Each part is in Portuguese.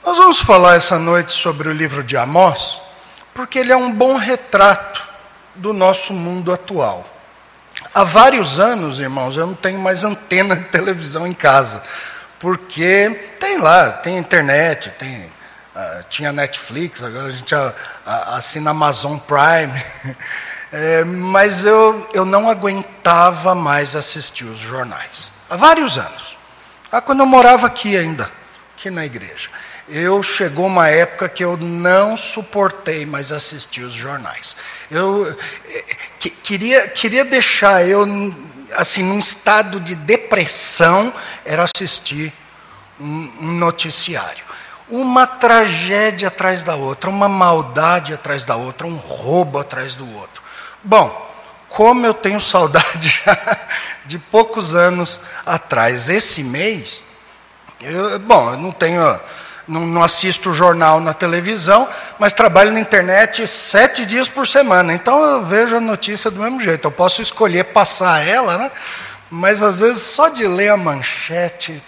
Nós vamos falar essa noite sobre o livro de Amós, porque ele é um bom retrato do nosso mundo atual. Há vários anos, irmãos, eu não tenho mais antena de televisão em casa, porque tem internet, tinha Netflix, agora a gente assina Amazon Prime, mas eu não aguentava mais assistir os jornais. Há vários anos. Quando eu morava aqui ainda, aqui na igreja. Chegou uma época que eu não suportei mais assistir os jornais. Eu queria deixar assim, num estado de depressão, era assistir um noticiário. Uma tragédia atrás da outra, uma maldade atrás da outra, um roubo atrás do outro. Bom, como eu tenho saudade já de poucos anos atrás. Esse mês, eu não assisto jornal na televisão, mas trabalho na internet 7 dias por semana. Então eu vejo a notícia do mesmo jeito. Eu posso escolher passar ela, né? Mas às vezes só de ler a manchete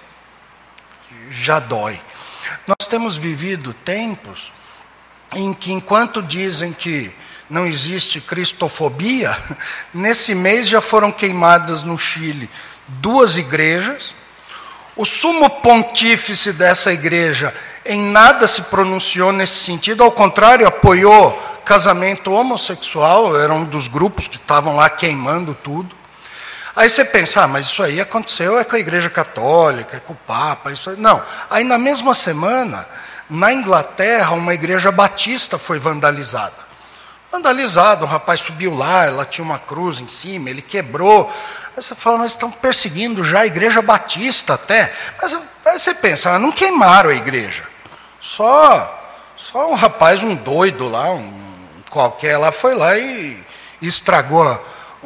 já dói. Nós temos vivido tempos em que, enquanto dizem que não existe cristofobia, nesse mês já foram queimadas no Chile 2 igrejas. O sumo pontífice dessa igreja em nada se pronunciou nesse sentido, ao contrário, apoiou casamento homossexual, era um dos grupos que estavam lá queimando tudo. Aí você pensa, mas isso aí aconteceu com a igreja católica, com o Papa, isso aí. Não. Aí na mesma semana, na Inglaterra, uma igreja batista foi vandalizada. O rapaz subiu lá, ela tinha uma cruz em cima, ele quebrou. Aí você fala, mas estão perseguindo já a igreja batista até. Mas aí você pensa, não queimaram a igreja. Só um rapaz, um doido lá, qualquer lá, foi lá e estragou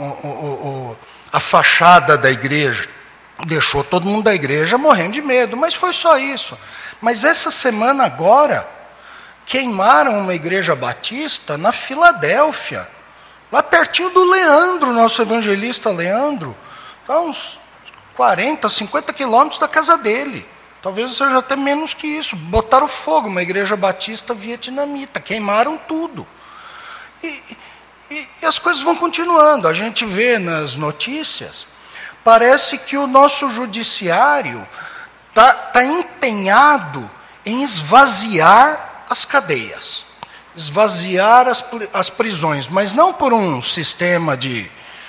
a fachada da igreja. Deixou todo mundo da igreja morrendo de medo, mas foi só isso. Mas essa semana agora, queimaram uma igreja batista na Filadélfia, lá pertinho do Leandro, nosso evangelista Leandro, tá uns 40, 50 quilômetros da casa dele. Talvez seja até menos que isso. Botaram fogo, uma igreja batista vietnamita, queimaram tudo. E as coisas vão continuando. A gente vê nas notícias, parece que o nosso judiciário está empenhado em esvaziar as cadeias, esvaziar as prisões, mas não por um sistema de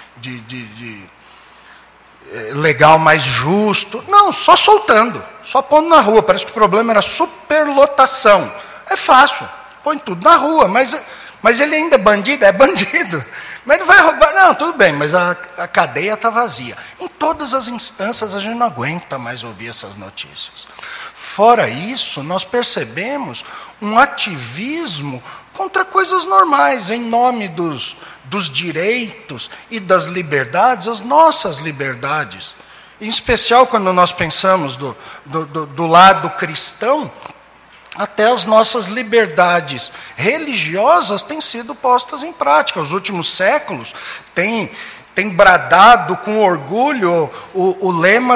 legal mais justo, não, só soltando, só pondo na rua. Parece que o problema era superlotação. É fácil, põe tudo na rua, mas ele ainda é bandido. Mas ele vai roubar, não, tudo bem, mas a cadeia está vazia. Em todas as instâncias a gente não aguenta mais ouvir essas notícias. Fora isso, nós percebemos um ativismo contra coisas normais, em nome dos direitos e das liberdades, as nossas liberdades. Em especial quando nós pensamos do lado cristão, até as nossas liberdades religiosas têm sido postas em prática. Os últimos séculos têm bradado com orgulho o lema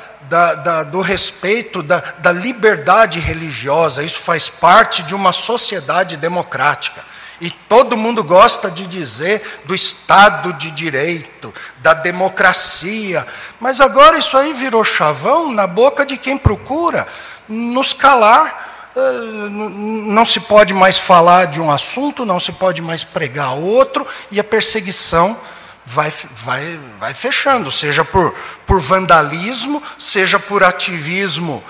do respeito, da liberdade religiosa. Isso faz parte de uma sociedade democrática. E todo mundo gosta de dizer do Estado de Direito, da democracia. Mas agora isso aí virou chavão na boca de quem procura nos calar. Não se pode mais falar de um assunto, não se pode mais pregar outro, e a perseguição vai fechando, seja por vandalismo, seja por ativismo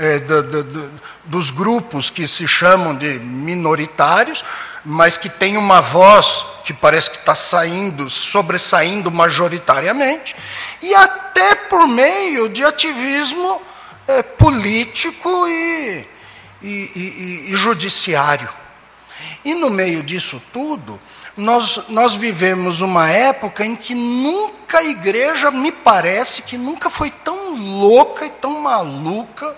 dos grupos que se chamam de minoritários, mas que tem uma voz que parece que está sobressaindo majoritariamente, e até por meio de ativismo político e judiciário. E no meio disso tudo, nós vivemos uma época em que nunca a igreja, me parece, que nunca foi tão louca e tão maluca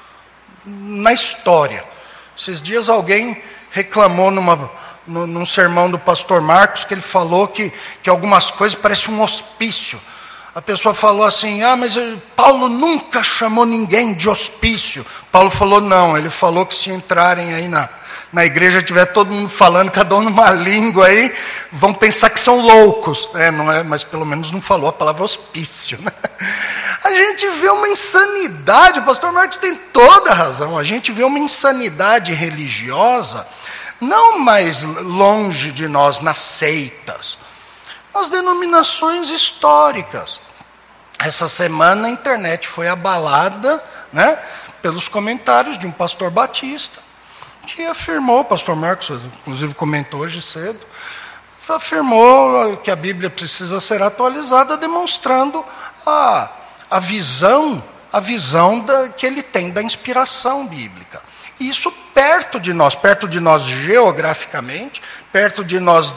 na história. Esses dias alguém reclamou num sermão do pastor Marcos, que ele falou que algumas coisas parecem um hospício. A pessoa falou assim, mas Paulo nunca chamou ninguém de hospício. Paulo falou não, ele falou que se entrarem aí na igreja, tiver todo mundo falando, cada um numa língua aí, vão pensar que são loucos. Não é, mas pelo menos não falou a palavra hospício, né? A gente vê uma insanidade, o pastor Marcos tem toda a razão, a gente vê uma insanidade religiosa, não mais longe de nós, nas seitas, nas denominações históricas. Essa semana a internet foi abalada, né, pelos comentários de um pastor batista, que afirmou, o pastor Marcos, inclusive comentou hoje cedo, afirmou que a Bíblia precisa ser atualizada, demonstrando a visão que ele tem da inspiração bíblica. E isso perto de nós geograficamente, perto de nós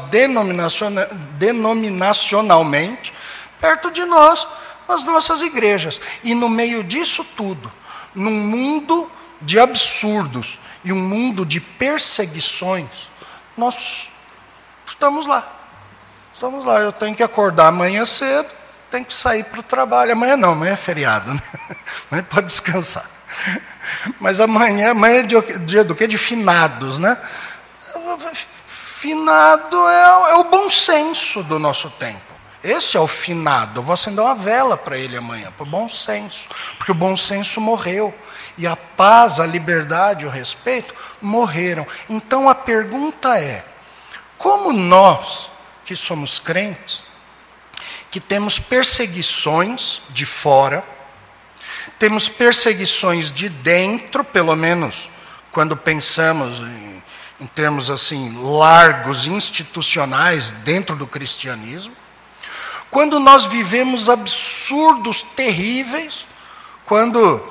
denominacionalmente, perto de nós nas nossas igrejas. E no meio disso tudo, num mundo de absurdos e um mundo de perseguições, nós estamos lá. Estamos lá. Eu tenho que acordar amanhã cedo, tenho que sair para o trabalho. Amanhã não, amanhã é feriado, né? Amanhã pode descansar. Mas amanhã é dia do quê? De finados, né? Finado é o bom senso do nosso tempo. Esse é o finado. Eu vou acender uma vela para ele amanhã, por bom senso. Porque o bom senso morreu. E a paz, a liberdade, o respeito morreram. Então a pergunta é, como nós, que somos crentes, que temos perseguições de fora, temos perseguições de dentro, pelo menos quando pensamos em termos assim largos, institucionais, dentro do cristianismo, quando nós vivemos absurdos terríveis, quando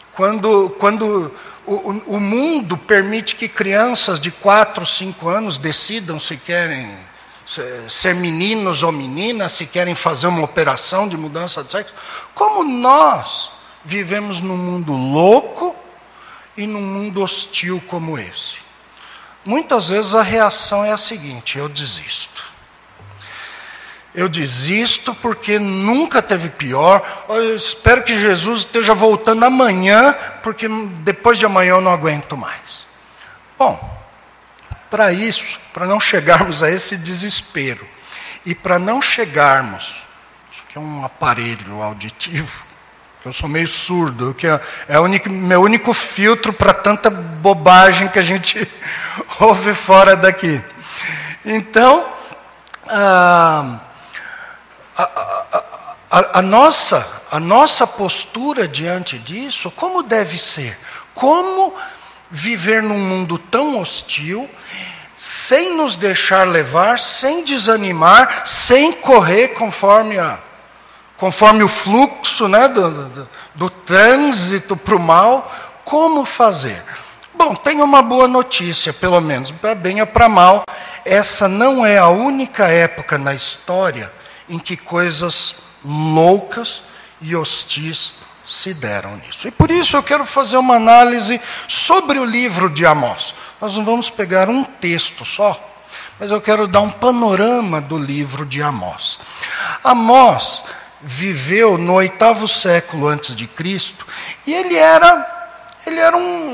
o mundo permite que crianças de 4, 5 anos decidam se querem ser meninos ou meninas, se querem fazer uma operação de mudança de sexo, como nós vivemos num mundo louco e num mundo hostil como esse. Muitas vezes a reação é a seguinte: eu desisto. Eu desisto porque nunca teve pior. Eu espero que Jesus esteja voltando amanhã, porque depois de amanhã eu não aguento mais. Bom, para isso, para não chegarmos a esse desespero, e para não chegarmos, isso aqui é um aparelho auditivo, que eu sou meio surdo, que é meu único filtro para tanta bobagem que a gente ouve fora daqui. Então, a nossa postura diante disso, como deve ser? Como viver num mundo tão hostil, sem nos deixar levar, sem desanimar, sem correr conforme o fluxo, né, do trânsito para o mal? Como fazer? Bom, tem uma boa notícia, pelo menos, para bem ou para mal. Essa não é a única época na história em que coisas loucas e hostis se deram nisso. E por isso eu quero fazer uma análise sobre o livro de Amós. Nós não vamos pegar um texto só, mas eu quero dar um panorama do livro de Amós. Amós viveu no 8º século antes de Cristo, e ele era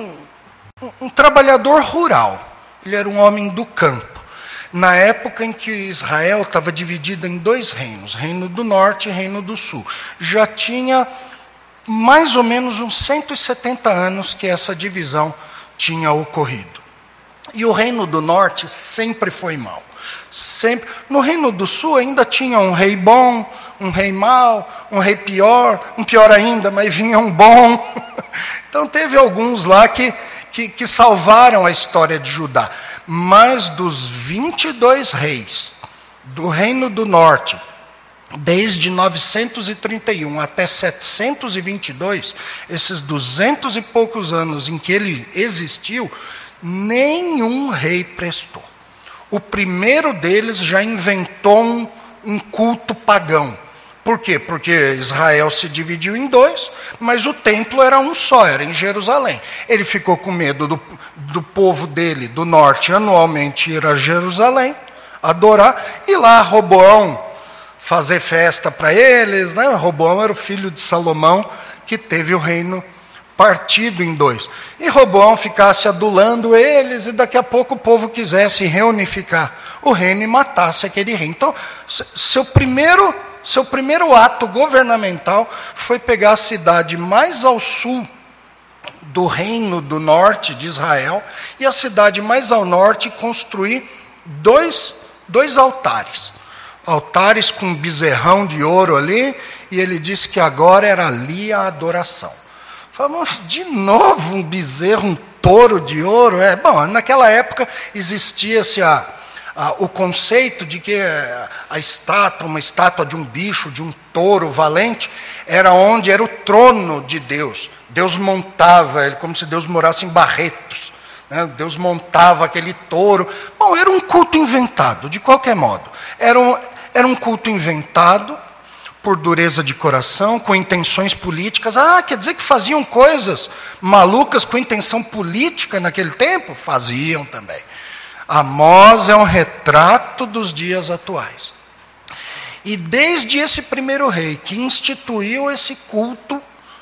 um trabalhador rural, ele era um homem do campo. Na época em que Israel estava dividida em 2 reinos, Reino do Norte e Reino do Sul. Já tinha mais ou menos uns 170 anos que essa divisão tinha ocorrido. E o Reino do Norte sempre foi mau. Sempre. No Reino do Sul ainda tinha um rei bom, um rei mau, um rei pior, um pior ainda, mas vinha um bom. Então teve alguns lá que salvaram a história de Judá. Mas dos 22 reis do Reino do Norte, desde 931 até 722, esses 200 e poucos anos em que ele existiu, nenhum rei prestou. O primeiro deles já inventou um culto pagão. Por quê? Porque Israel se dividiu em 2, mas o templo era um só, era em Jerusalém. Ele ficou com medo do povo dele, do norte, anualmente ir a Jerusalém, adorar, e lá Roboão fazer festa para eles, né? Roboão era o filho de Salomão, que teve o reino partido em dois. E Roboão ficasse adulando eles, e daqui a pouco o povo quisesse reunificar o reino e matasse aquele rei. Então, seu primeiro ato governamental foi pegar a cidade mais ao sul do reino do norte de Israel e a cidade mais ao norte construir dois altares. Altares com um bezerrão de ouro ali, e ele disse que agora era ali a adoração. Falamos, de novo um bezerro, um touro de ouro? Bom, naquela época existia-se o conceito de que uma estátua de um bicho, de um touro valente, era onde era o trono de Deus. Deus montava ele, como se Deus morasse em Barretos. Né? Deus montava aquele touro. Bom, era um culto inventado, de qualquer modo. Era um culto inventado por dureza de coração, com intenções políticas. Quer dizer que faziam coisas malucas com intenção política naquele tempo? Faziam também. Amós é um retrato dos dias atuais. E desde esse primeiro rei que instituiu esse culto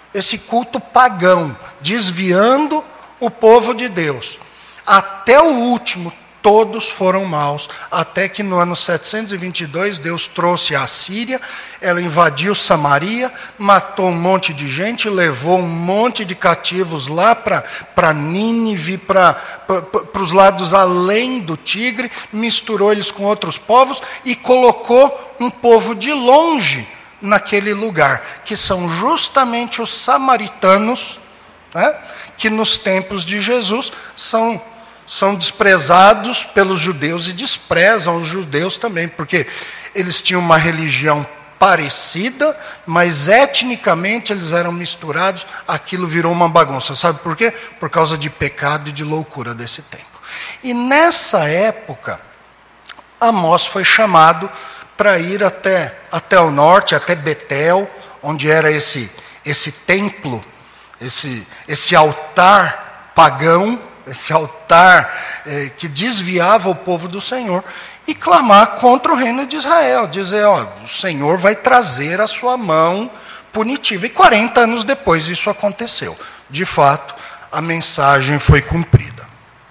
pagão, desviando o povo de Deus, até o último, todos foram maus, até que no ano 722 Deus trouxe a Síria, ela invadiu Samaria, matou um monte de gente, levou um monte de cativos lá para Nínive, para os lados além do Tigre, misturou eles com outros povos e colocou um povo de longe naquele lugar, que são justamente os samaritanos, né, que nos tempos de Jesus são desprezados pelos judeus e desprezam os judeus também, porque eles tinham uma religião parecida, mas etnicamente eles eram misturados, aquilo virou uma bagunça. Sabe por quê? Por causa de pecado e de loucura desse tempo. E nessa época, Amós foi chamado para ir até o norte, até Betel, onde era esse templo, esse altar pagão, esse altar que desviava o povo do Senhor, e clamar contra o reino de Israel, dizer, o Senhor vai trazer a sua mão punitiva. E 40 anos depois isso aconteceu. De fato, a mensagem foi cumprida.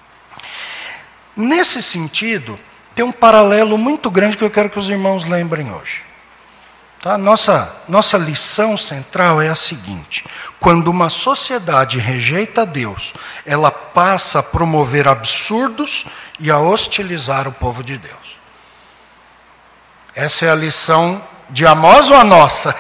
Nesse sentido, tem um paralelo muito grande que eu quero que os irmãos lembrem hoje. Tá? Nossa lição central é a seguinte: quando uma sociedade rejeita Deus, ela passa a promover absurdos e a hostilizar o povo de Deus. Essa é a lição de Amós ou a nossa?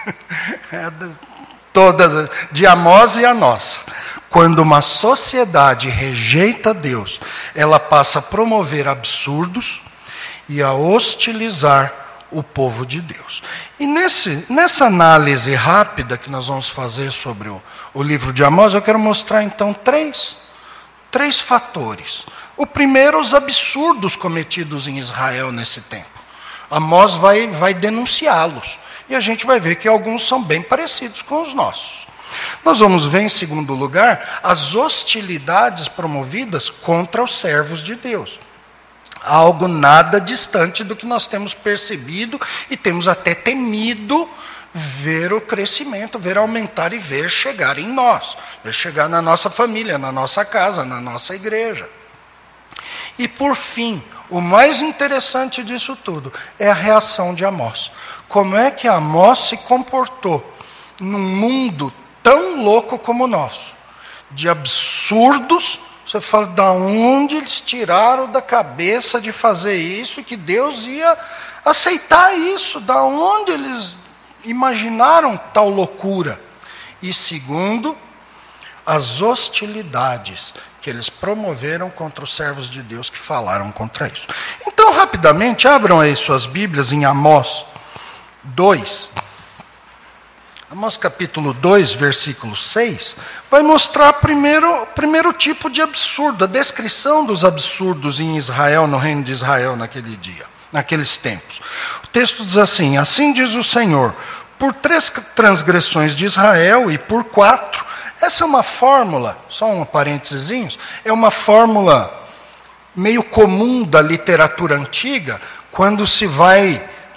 Todas, de Amós e a nossa. Quando uma sociedade rejeita Deus, ela passa a promover absurdos e a hostilizar o povo de Deus. E nessa análise rápida que nós vamos fazer sobre o livro de Amós, eu quero mostrar então três fatores. O primeiro, os absurdos cometidos em Israel nesse tempo. Amós vai denunciá-los. E a gente vai ver que alguns são bem parecidos com os nossos. Nós vamos ver, em segundo lugar, as hostilidades promovidas contra os servos de Deus. Algo nada distante do que nós temos percebido e temos até temido ver o crescimento, ver aumentar e ver chegar em nós, ver chegar na nossa família, na nossa casa, na nossa igreja. E por fim, o mais interessante disso tudo é a reação de Amós. Como é que Amós se comportou num mundo tão louco como o nosso, de absurdos? Você fala, da onde eles tiraram da cabeça de fazer isso e que Deus ia aceitar isso? Da onde eles imaginaram tal loucura? E segundo, as hostilidades que eles promoveram contra os servos de Deus que falaram contra isso. Então, rapidamente, abram aí suas Bíblias em Amós 2. Amós capítulo 2, versículo 6, vai mostrar primeiro tipo de absurdo, a descrição dos absurdos em Israel, no reino de Israel naquele dia, naqueles tempos. O texto diz assim: assim diz o Senhor, por 3 transgressões de Israel e por 4, essa é uma fórmula, só um parênteses, é uma fórmula meio comum da literatura antiga, quando se vai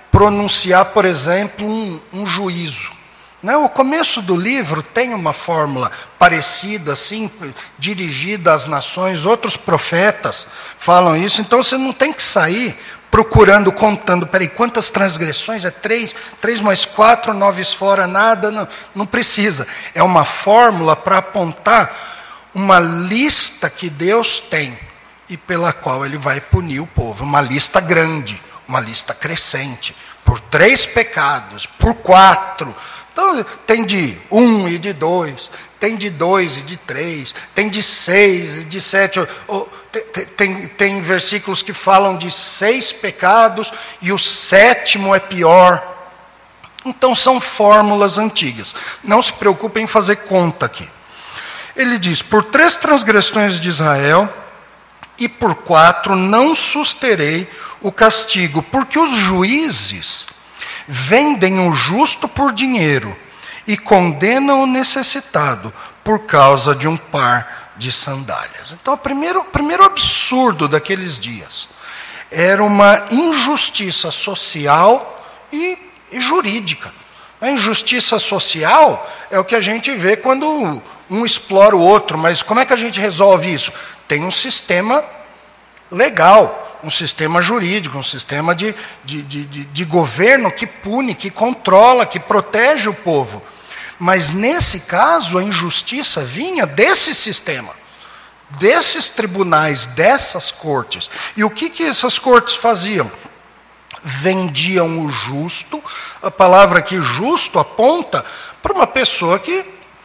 pronunciar, por exemplo, um juízo. O começo do livro tem uma fórmula parecida, assim, dirigida às nações. Outros profetas falam isso. Então você não tem que sair procurando, contando. Peraí, quantas transgressões? É 3 mais 4, 9 fora, nada. Não precisa. É uma fórmula para apontar uma lista que Deus tem e pela qual Ele vai punir o povo. Uma lista grande, uma lista crescente. Por 3 pecados, por 4. Então, tem de 1 e de 2, tem de 2 e de 3, tem de 6 e de 7. Tem versículos que falam de 6 pecados e o 7º é pior. Então, são fórmulas antigas. Não se preocupem em fazer conta aqui. Ele diz, por 3 transgressões de Israel e por 4 não susterei o castigo, porque os juízes vendem o justo por dinheiro e condenam o necessitado por causa de um par de sandálias. Então, o primeiro absurdo daqueles dias era uma injustiça social e jurídica. A injustiça social é o que a gente vê quando um explora o outro, mas como é que a gente resolve isso? Tem um sistema legal, um sistema jurídico, um sistema de governo que pune, que controla, que protege o povo. Mas, nesse caso, a injustiça vinha desse sistema, desses tribunais, dessas cortes. E o que essas cortes faziam? Vendiam o justo. A palavra aqui, justo, aponta para uma pessoa que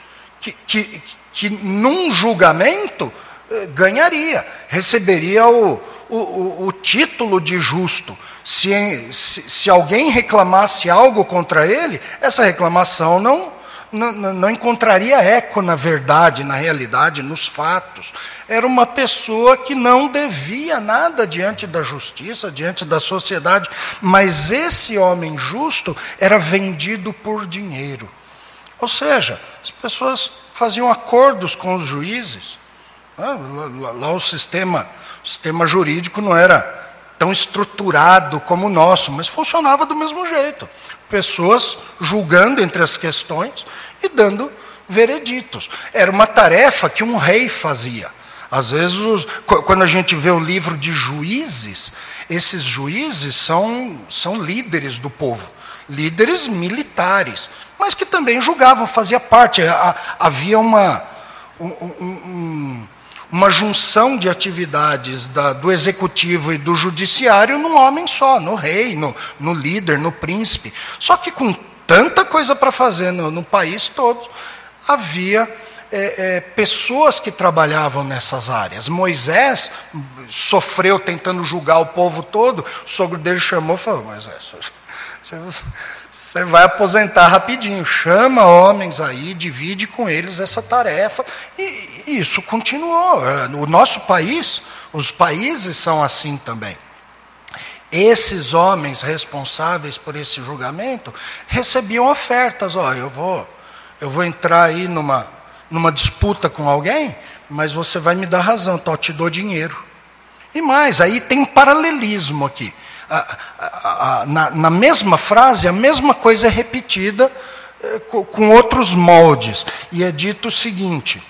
num julgamento, ganharia, receberia o título de justo. Se alguém reclamasse algo contra ele, essa reclamação não encontraria eco na verdade, na realidade, nos fatos. Era uma pessoa que não devia nada diante da justiça, diante da sociedade, mas esse homem justo era vendido por dinheiro. Ou seja, as pessoas faziam acordos com os juízes. Lá o sistema jurídico não era tão estruturado como o nosso, mas funcionava do mesmo jeito. Pessoas julgando entre as questões e dando vereditos. Era uma tarefa que um rei fazia. Às vezes, quando a gente vê o livro de Juízes, esses juízes são líderes do povo, líderes militares, mas que também julgavam, fazia parte. Havia uma junção de atividades do executivo e do judiciário num homem só, no rei, no líder, no príncipe. Só que com tanta coisa para fazer no país todo, havia pessoas que trabalhavam nessas áreas. Moisés sofreu tentando julgar o povo todo. O sogro dele chamou e falou: Moisés, você vai aposentar rapidinho, chama homens aí, divide com eles essa tarefa. E isso continuou. O nosso país, os países são assim também. Esses homens responsáveis por esse julgamento recebiam ofertas. Eu vou entrar aí numa disputa com alguém, mas você vai me dar razão, então eu te dou dinheiro. E mais, aí tem um paralelismo aqui. Na mesma frase, a mesma coisa é repetida com outros moldes. E é dito o seguinte: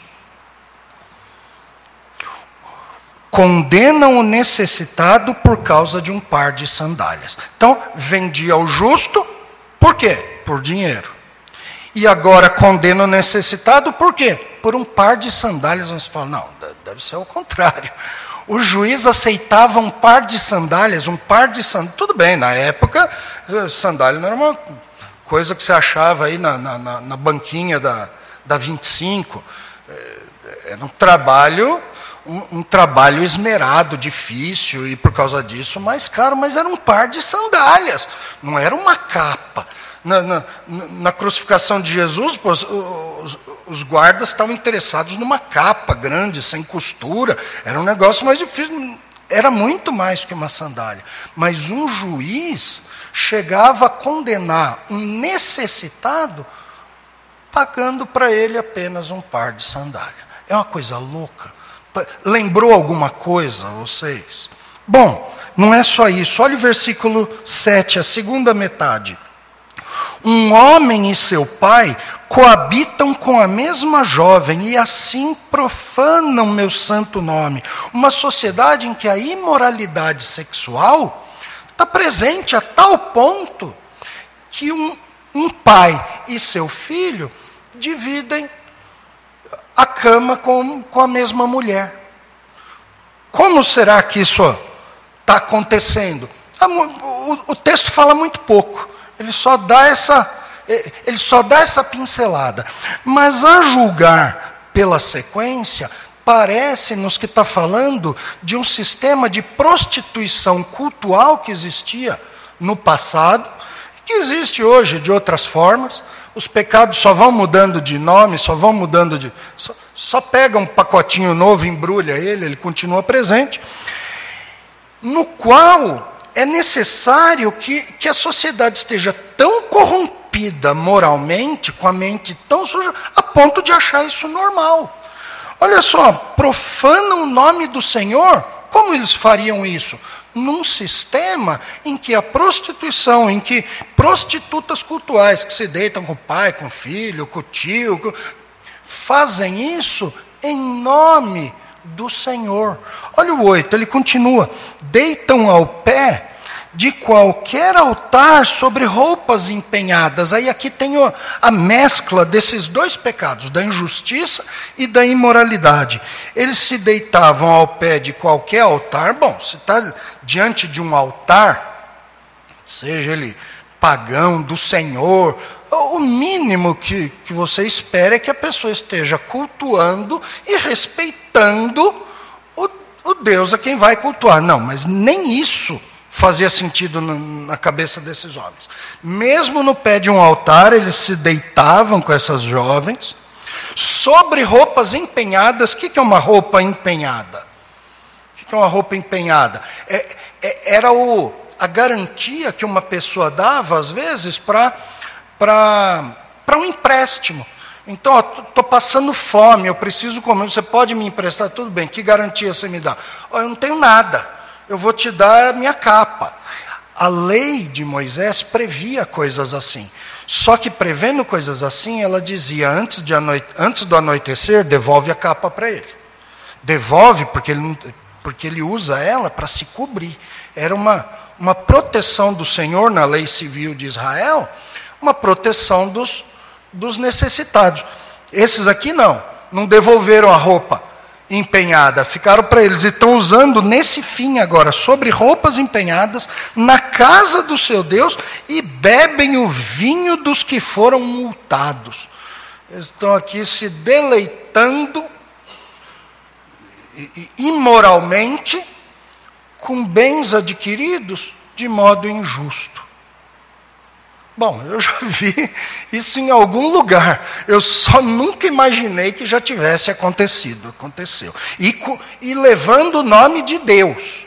condenam o necessitado por causa de um par de sandálias. Então, vendia o justo, por quê? Por dinheiro. E agora condena o necessitado, por quê? Por um par de sandálias. Você fala, não, deve ser o contrário. O juiz aceitava um par de sandálias, tudo bem, na época, sandália não era uma coisa que você achava aí na banquinha da 25. Era um trabalho esmerado, difícil, e por causa disso mais caro, mas era um par de sandálias, não era uma capa. Na crucificação de Jesus, os guardas estavam interessados numa capa grande, sem costura. Era um negócio mais difícil, era muito mais que uma sandália. Mas um juiz chegava a condenar um necessitado, pagando para ele apenas um par de sandália. É uma coisa louca. Lembrou alguma coisa, vocês? Bom, não é só isso. Olha o versículo 7, a segunda metade. Um homem e seu pai coabitam com a mesma jovem e assim profanam meu santo nome. Uma sociedade em que a imoralidade sexual está presente a tal ponto que um pai e seu filho dividem a cama com a mesma mulher. Como será que isso está acontecendo? O texto fala muito pouco. Ele só dá essa pincelada. Mas a julgar pela sequência, parece-nos que está falando de um sistema de prostituição cultural que existia no passado, que existe hoje de outras formas. Os pecados só vão mudando de nome, só vão mudando de... Só pega um pacotinho novo, embrulha ele continua presente. No qual é necessário que a sociedade esteja tão corrompida moralmente, com a mente tão suja, a ponto de achar isso normal. Olha só, profanam o nome do Senhor. Como eles fariam isso? Num sistema em que a prostituição, em que prostitutas cultuais que se deitam com o pai, com o filho, com o tio, fazem isso em nome do Senhor. Olha o 8, ele continua. Deitam ao pé de qualquer altar sobre roupas empenhadas. Aí aqui tem a mescla desses dois pecados, da injustiça e da imoralidade. Eles se deitavam ao pé de qualquer altar. Bom, se está diante de um altar, seja ele pagão, do Senhor, o mínimo que você espera é que a pessoa esteja cultuando e respeitando o Deus a quem vai cultuar. Não, mas nem isso fazia sentido na cabeça desses homens. Mesmo no pé de um altar, eles se deitavam com essas jovens, sobre roupas empenhadas. O que é uma roupa empenhada? O que é uma roupa empenhada? Era a garantia que uma pessoa dava, às vezes, para um empréstimo. Então, estou passando fome, eu preciso comer, você pode me emprestar? Tudo bem, que garantia você me dá? Eu não tenho nada, eu vou te dar a minha capa. A lei de Moisés previa coisas assim. Só que prevendo coisas assim, ela dizia, antes do anoitecer, devolve a capa para ele. Devolve, porque ele usa ela para se cobrir. Era uma proteção do Senhor na lei civil de Israel, uma proteção dos necessitados. Esses aqui não devolveram a roupa empenhada, ficaram para eles, e estão usando nesse fim agora, sobre roupas empenhadas, na casa do seu Deus, e bebem o vinho dos que foram multados. Eles estão aqui se deleitando imoralmente com bens adquiridos de modo injusto. Bom, eu já vi isso em algum lugar. Eu só nunca imaginei que já tivesse acontecido. Aconteceu. E levando o nome de Deus.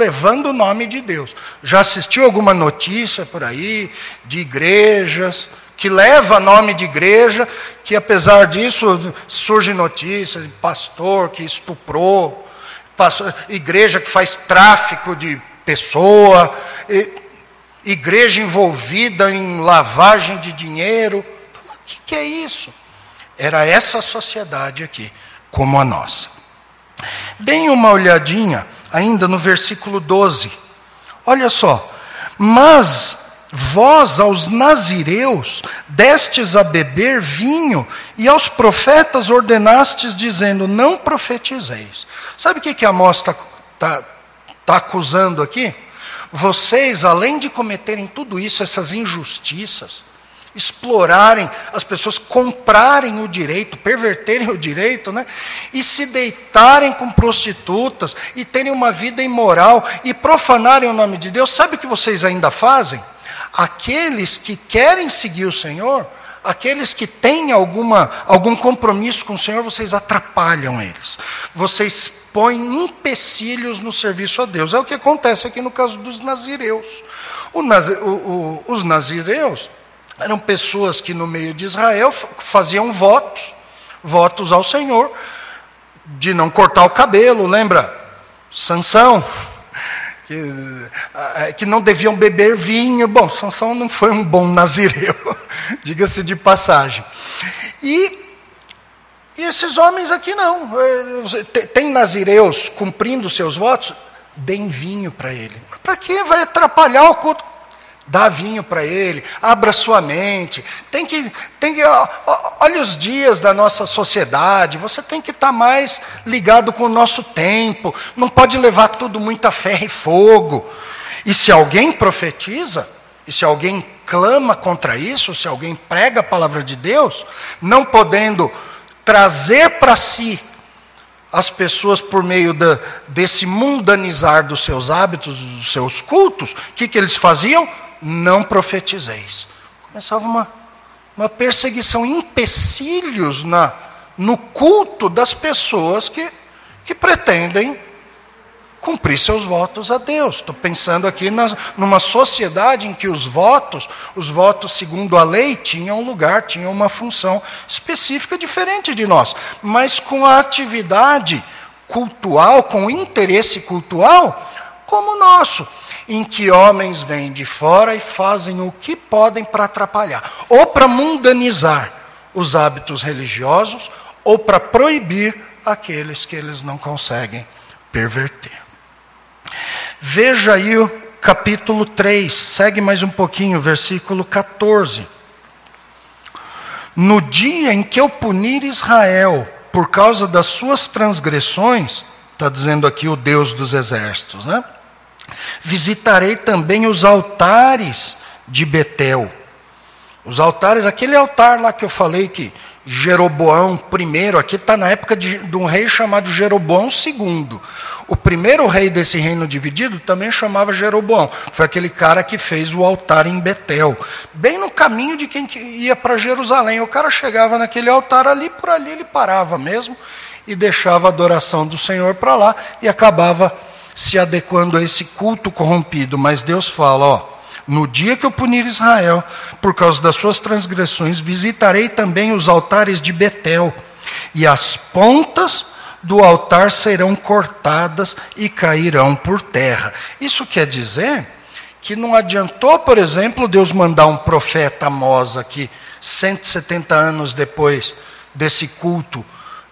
Já assistiu alguma notícia por aí de igrejas que leva nome de igreja, que apesar disso surge notícia de pastor que estuprou, igreja que faz tráfico de pessoa, igreja envolvida em lavagem de dinheiro. O que é isso? Era essa sociedade aqui, como a nossa. Deem uma olhadinha ainda no versículo 12. Olha só. Mas vós aos nazireus destes a beber vinho, e aos profetas ordenastes, dizendo, não profetizeis. Sabe o que Amós está acusando aqui? Vocês, além de cometerem tudo isso, essas injustiças, explorarem as pessoas, comprarem o direito, perverterem o direito, né? E se deitarem com prostitutas, e terem uma vida imoral, e profanarem o nome de Deus, sabe o que vocês ainda fazem? Aqueles que querem seguir o Senhor, aqueles que têm algum compromisso com o Senhor, vocês atrapalham eles. Vocês põem empecilhos no serviço a Deus. É o que acontece aqui no caso dos nazireus. Os nazireus eram pessoas que no meio de Israel faziam votos ao Senhor, de não cortar o cabelo. Lembra? Sansão, que não deviam beber vinho. Bom, Sansão não foi um bom nazireu, diga-se de passagem. E esses homens aqui não. Tem nazireus cumprindo seus votos? Deem vinho para ele. Para que vai atrapalhar o culto? Dá vinho para ele, abra sua mente. Olha os dias da nossa sociedade, você tem que estar mais ligado com o nosso tempo, não pode levar tudo muito a ferro e fogo. E se alguém profetiza, e se alguém clama contra isso, se alguém prega a palavra de Deus, não podendo trazer para si as pessoas por meio desse mundanizar dos seus hábitos, dos seus cultos, o que eles faziam? Não profetizeis. Começava uma perseguição, empecilhos no culto das pessoas que pretendem cumprir seus votos a Deus. Estou pensando aqui numa sociedade em que os votos segundo a lei, tinham um lugar, tinham uma função específica diferente de nós. Mas com a atividade cultual, com o interesse cultual, como o nosso, em que homens vêm de fora e fazem o que podem para atrapalhar, ou para mundanizar os hábitos religiosos, ou para proibir aqueles que eles não conseguem perverter. Veja aí o capítulo 3, segue mais um pouquinho, versículo 14. No dia em que eu punir Israel por causa das suas transgressões, está dizendo aqui o Deus dos exércitos, né? Visitarei também os altares de Betel. Os altares, aquele altar lá que eu falei que Jeroboão I, aqui está na época de um rei chamado Jeroboão II. O primeiro rei desse reino dividido também chamava Jeroboão. Foi aquele cara que fez o altar em Betel, bem no caminho de quem ia para Jerusalém. O cara chegava naquele altar ali, por ali ele parava mesmo e deixava a adoração do Senhor para lá e acabava se adequando a esse culto corrompido. Mas Deus fala, no dia que eu punir Israel, por causa das suas transgressões, visitarei também os altares de Betel, e as pontas do altar serão cortadas e cairão por terra. Isso quer dizer que não adiantou, por exemplo, Deus mandar um profeta Amós aqui, 170 anos depois desse culto,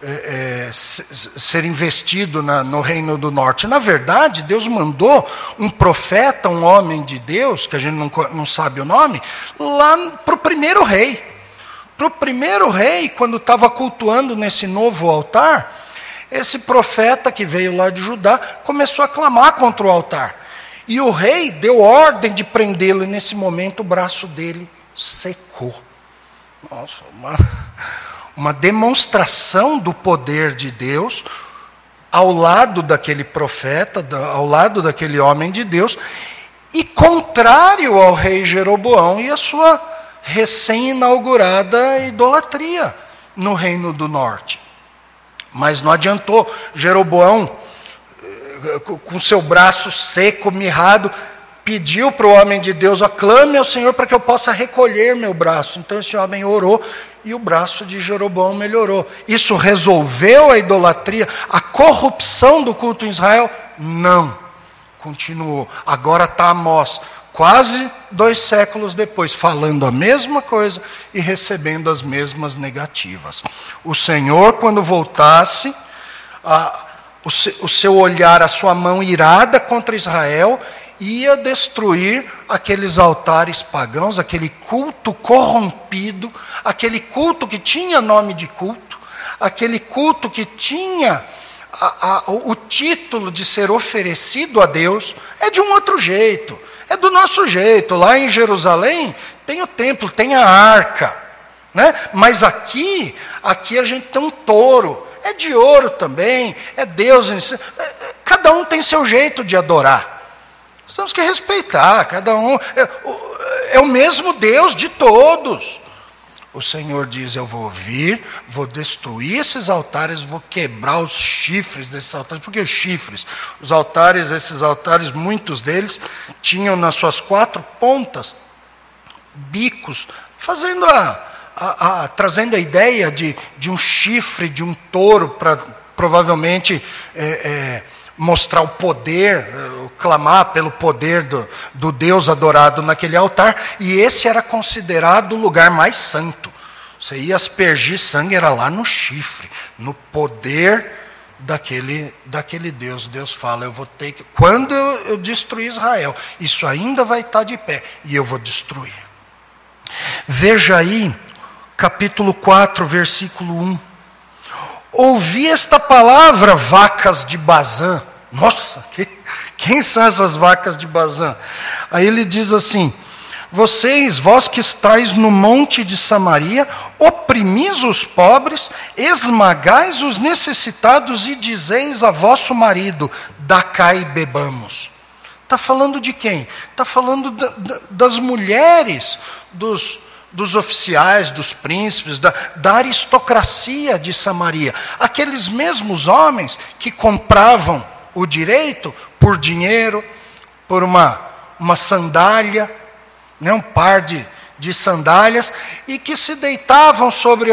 ser investido no Reino do Norte. Na verdade, Deus mandou um profeta, um homem de Deus, que a gente não sabe o nome, lá para o primeiro rei. Para o primeiro rei, quando estava cultuando nesse novo altar, esse profeta que veio lá de Judá começou a clamar contra o altar. E o rei deu ordem de prendê-lo, e nesse momento o braço dele secou. Nossa, uma demonstração do poder de Deus ao lado daquele profeta, ao lado daquele homem de Deus, e contrário ao rei Jeroboão e a sua recém-inaugurada idolatria no Reino do Norte. Mas não adiantou. Jeroboão, com seu braço seco, mirrado, pediu para o homem de Deus: clame ao Senhor para que eu possa recolher meu braço. Então esse homem orou e o braço de Jeroboão melhorou. Isso resolveu a idolatria, a corrupção do culto em Israel? Não. Continuou. Agora está Amós, quase 2 séculos depois, falando a mesma coisa e recebendo as mesmas negativas. O Senhor, quando voltasse, o seu olhar, a sua mão irada contra Israel, ia destruir aqueles altares pagãos, aquele culto corrompido, aquele culto que tinha nome de culto, aquele culto que tinha o título de ser oferecido a Deus. É de um outro jeito, é do nosso jeito. Lá em Jerusalém tem o templo, tem a arca, né? Mas aqui a gente tem um touro, é de ouro também, é Deus. Cada um tem seu jeito de adorar. Nós temos que respeitar, cada um. É o mesmo Deus de todos. O Senhor diz: eu vou vir, vou destruir esses altares, vou quebrar os chifres desses altares. Por que os chifres? Os altares, esses altares, muitos deles, tinham nas suas 4 pontas bicos, fazendo trazendo a ideia de um chifre, de um touro, para provavelmente mostrar o poder, clamar pelo poder do Deus adorado naquele altar, e esse era considerado o lugar mais santo. Você ia aspergir sangue, era lá no chifre, no poder daquele Deus. Deus fala, eu vou ter que... Quando eu destruir Israel, isso ainda vai estar de pé, e eu vou destruir. Veja aí, capítulo 4, versículo 1. Ouvi esta palavra, vacas de Bazã. Nossa, quem são essas vacas de Bazã? Aí ele diz assim, vós que estáis no monte de Samaria, oprimis os pobres, esmagais os necessitados e dizeis a vosso marido, dá cá e bebamos. Está falando de quem? Está falando das mulheres, dos oficiais, dos príncipes, da aristocracia de Samaria. Aqueles mesmos homens que compravam o direito por dinheiro, por uma sandália, né, um par de sandálias, e que se deitavam sobre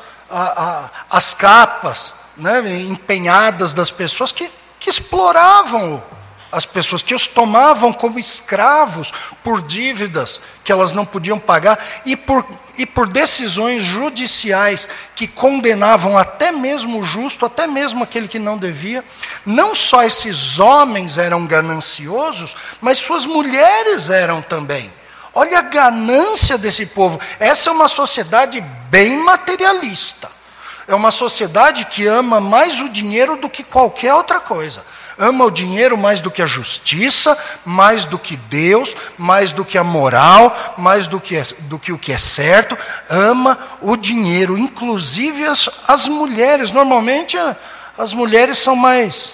as capas, né, empenhadas das pessoas que exploravam as pessoas, que os tomavam como escravos por dívidas que elas não podiam pagar, e por decisões judiciais que condenavam até mesmo o justo, até mesmo aquele que não devia. Não só esses homens eram gananciosos, mas suas mulheres eram também. Olha a ganância desse povo. Essa é uma sociedade bem materialista. É uma sociedade que ama mais o dinheiro do que qualquer outra coisa. Ama o dinheiro mais do que a justiça, mais do que Deus, mais do que a moral, mais do que o que é certo. Ama o dinheiro, inclusive as mulheres. Normalmente as mulheres são mais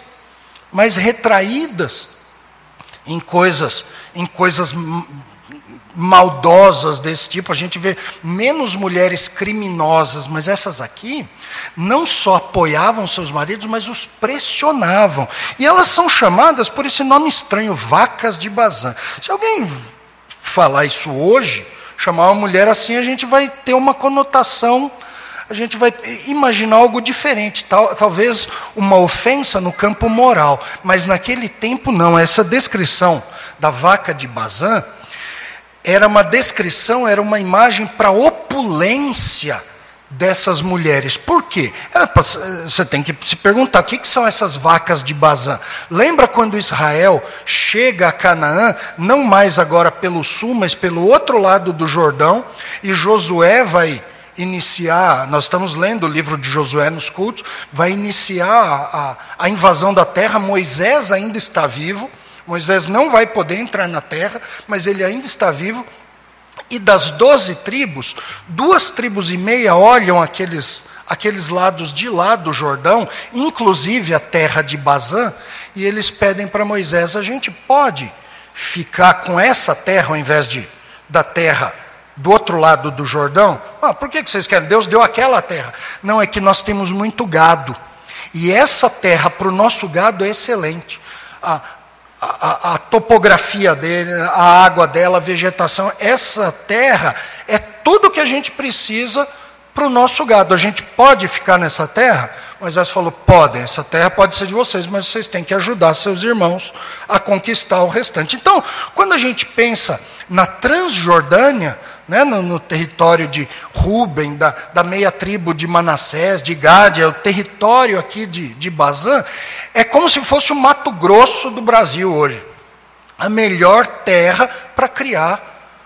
retraídas em coisas maldosas desse tipo. A gente vê menos mulheres criminosas, mas essas aqui não só apoiavam seus maridos, mas os pressionavam. E elas são chamadas por esse nome estranho, vacas de Bazã. Se alguém falar isso hoje, chamar uma mulher assim, a gente vai ter uma conotação, a gente vai imaginar algo diferente, talvez uma ofensa no campo moral, mas naquele tempo não. Essa descrição da vaca de Bazã era uma descrição, era uma imagem para a opulência dessas mulheres. Por quê? Você tem que se perguntar, o que são essas vacas de Bazã? Lembra quando Israel chega a Canaã, não mais agora pelo sul, mas pelo outro lado do Jordão, e Josué vai iniciar, nós estamos lendo o livro de Josué nos cultos, vai iniciar a invasão da terra. Moisés ainda está vivo, Moisés não vai poder entrar na terra, mas ele ainda está vivo. E das 12 tribos, 2,5 tribos olham aqueles lados de lá do Jordão, inclusive a terra de Bazã, e eles pedem para Moisés, a gente pode ficar com essa terra ao invés da terra do outro lado do Jordão? Por que vocês querem? Deus deu aquela terra. Não, é que nós temos muito gado, e essa terra para o nosso gado é excelente. A topografia dele, a água dela, a vegetação, essa terra é tudo que a gente precisa para o nosso gado. A gente pode ficar nessa terra? Moisés falou, podem, essa terra pode ser de vocês, mas vocês têm que ajudar seus irmãos a conquistar o restante. Então, quando a gente pensa na Transjordânia, né, no território de Ruben, da meia tribo de Manassés, de Gádia, o território aqui de Bazã, é como se fosse o Mato Grosso do Brasil hoje. A melhor terra para criar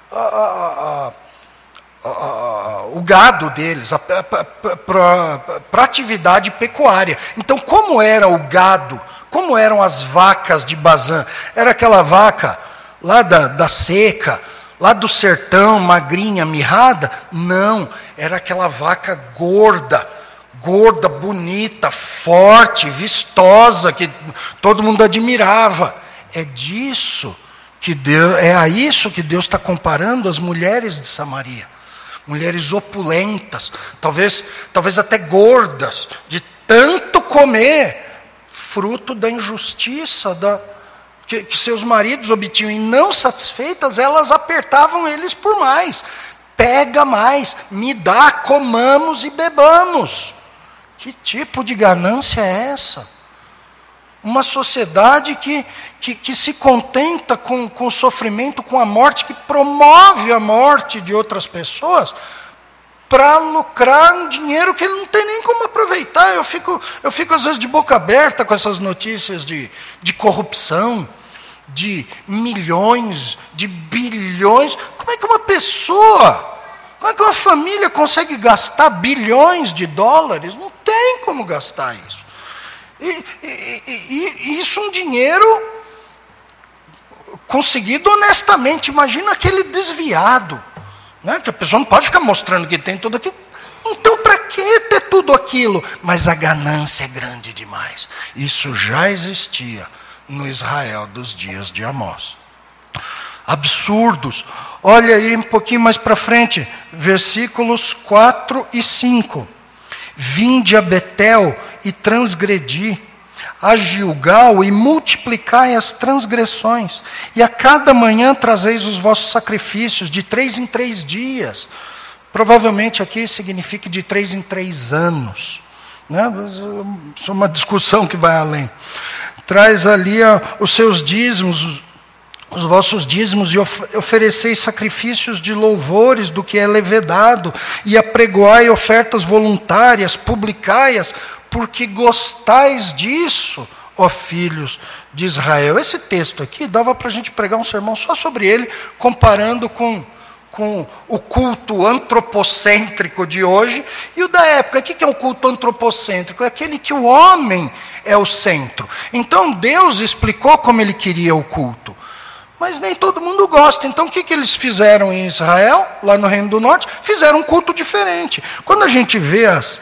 o gado deles, para atividade pecuária. Então, como era o gado, como eram as vacas de Bazã? Era aquela vaca lá da seca, lá do sertão, magrinha, mirrada? Não, era aquela vaca gorda, bonita, forte, vistosa, que todo mundo admirava. É disso que Deus, é a isso que Deus está comparando as mulheres de Samaria. Mulheres opulentas, talvez até gordas, de tanto comer, fruto da injustiça que seus maridos obtinham, e não satisfeitas, elas apertavam eles por mais. Pega mais, me dá, comamos e bebamos. Que tipo de ganância é essa? Uma sociedade que se contenta com o sofrimento, com a morte, que promove a morte de outras pessoas para lucrar um dinheiro que ele não tem nem como aproveitar. Eu fico às vezes de boca aberta com essas notícias de corrupção, de milhões, de bilhões. Como é que uma pessoa, como é que uma família consegue gastar bilhões de dólares? Não tem como gastar isso. E isso um dinheiro conseguido honestamente. Imagina aquele desviado, né? Que a pessoa não pode ficar mostrando que tem tudo aquilo. Então, para que ter tudo aquilo? Mas a ganância é grande demais. Isso já existia no Israel dos dias de Amós. Absurdos. Olha aí um pouquinho mais para frente, versículos 4 e 5. Vinde a Betel e transgredi, a Gilgal e multiplicai as transgressões, e a cada manhã trazeis os vossos sacrifícios, de 3 em 3 dias. Provavelmente aqui significa de 3 em 3 anos. Né? Isso é uma discussão que vai além. Traz ali os seus dízimos, os vossos dízimos, e ofereceis sacrifícios de louvores do que é levedado, e apregoai ofertas voluntárias, publicai-as, porque gostais disso, ó filhos de Israel. Esse texto aqui dava para a gente pregar um sermão só sobre ele, comparando com o culto antropocêntrico de hoje e o da época. O que é um culto antropocêntrico? É aquele que o homem é o centro. Então Deus explicou como ele queria o culto. Mas nem todo mundo gosta. Então o que eles fizeram em Israel, lá no Reino do Norte? Fizeram um culto diferente. Quando a gente vê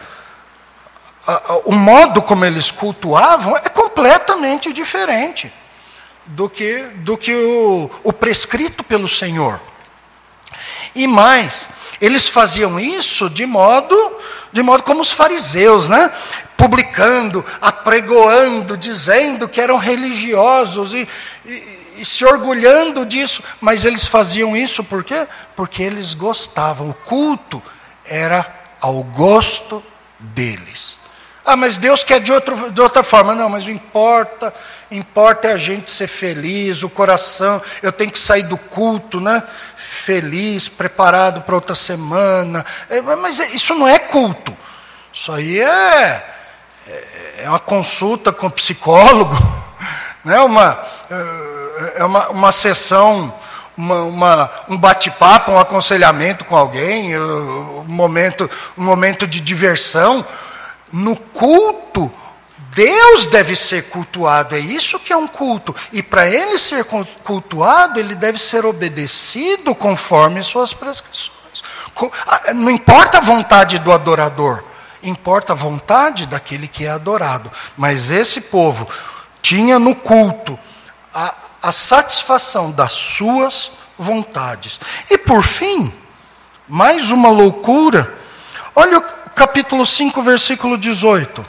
o modo como eles cultuavam, é completamente diferente do que o prescrito pelo Senhor. E mais, eles faziam isso de modo como os fariseus, né? Publicando, apregoando, dizendo que eram religiosos e se orgulhando disso. Mas eles faziam isso por quê? Porque eles gostavam. O culto era ao gosto deles. Ah, mas Deus quer de outra forma. Não, mas o importa é a gente ser feliz, o coração. Eu tenho que sair do culto, né? Feliz, preparado para outra semana. Mas isso não é culto. Isso aí é uma consulta com o psicólogo, né? Uma sessão, um bate-papo, um aconselhamento com alguém, um momento de diversão. No culto, Deus deve ser cultuado, é isso que é um culto. E para ele ser cultuado, ele deve ser obedecido conforme suas prescrições. Não importa a vontade do adorador, importa a vontade daquele que é adorado. Mas esse povo tinha no culto a satisfação das suas vontades. E por fim, mais uma loucura. Olha o capítulo 5, versículo 18.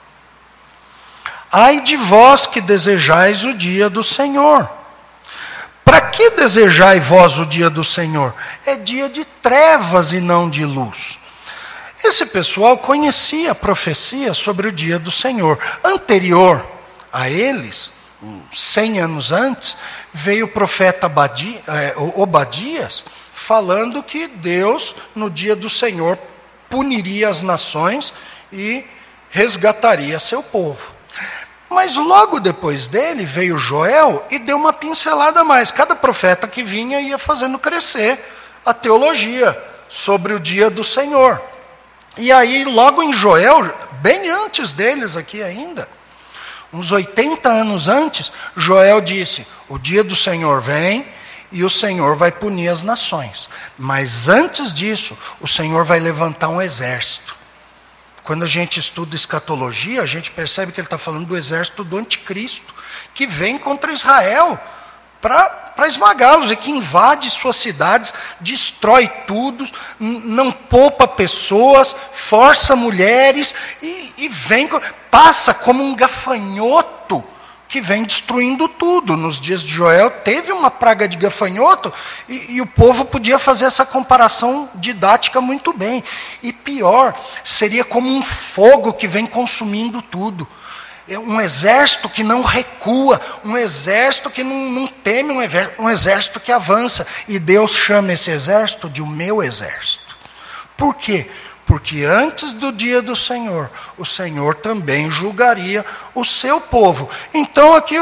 Ai de vós que desejais o dia do Senhor. Para que desejai vós o dia do Senhor? É dia de trevas e não de luz. Esse pessoal conhecia a profecia sobre o dia do Senhor. Anterior a eles, 100 anos antes, veio o profeta Obadias falando que Deus, no dia do Senhor, puniria as nações e resgataria seu povo. Mas logo depois dele veio Joel e deu uma pincelada a mais. Cada profeta que vinha ia fazendo crescer a teologia sobre o dia do Senhor. E aí, logo em Joel, bem antes deles aqui ainda, uns 80 anos antes, Joel disse: o dia do Senhor vem e o Senhor vai punir as nações. Mas antes disso, o Senhor vai levantar um exército. Quando a gente estuda escatologia, a gente percebe que ele está falando do exército do anticristo, que vem contra Israel para esmagá-los e que invade suas cidades, destrói tudo, não poupa pessoas, força mulheres e vem, passa como um gafanhoto que vem destruindo tudo. Nos dias de Joel teve uma praga de gafanhoto e o povo podia fazer essa comparação didática muito bem. E pior, seria como um fogo que vem consumindo tudo. um exército que não recua, um exército que não teme, um exército que avança. E Deus chama esse exército de o meu exército. Por quê? Porque antes do dia do Senhor, o Senhor também julgaria o seu povo. Então aqui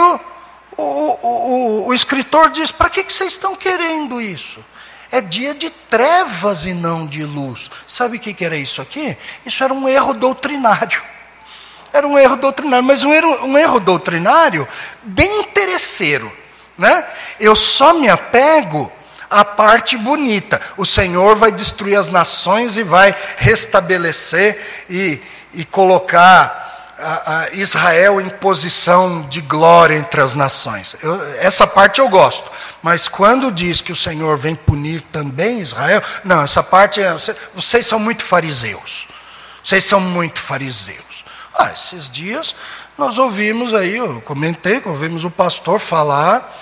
o escritor diz, para que vocês estão querendo isso? É dia de trevas e não de luz. Sabe o que era isso aqui? Isso era um erro doutrinário. Era um erro doutrinário, mas um erro doutrinário bem interesseiro, né? Eu só me apego à parte bonita. O Senhor vai destruir as nações e vai restabelecer e colocar Israel em posição de glória entre as nações. Essa parte eu gosto. Mas quando diz que o Senhor vem punir também Israel, não, essa parte, vocês são muito fariseus. Vocês são muito fariseus. Esses dias nós ouvimos aí, eu comentei, ouvimos o pastor falar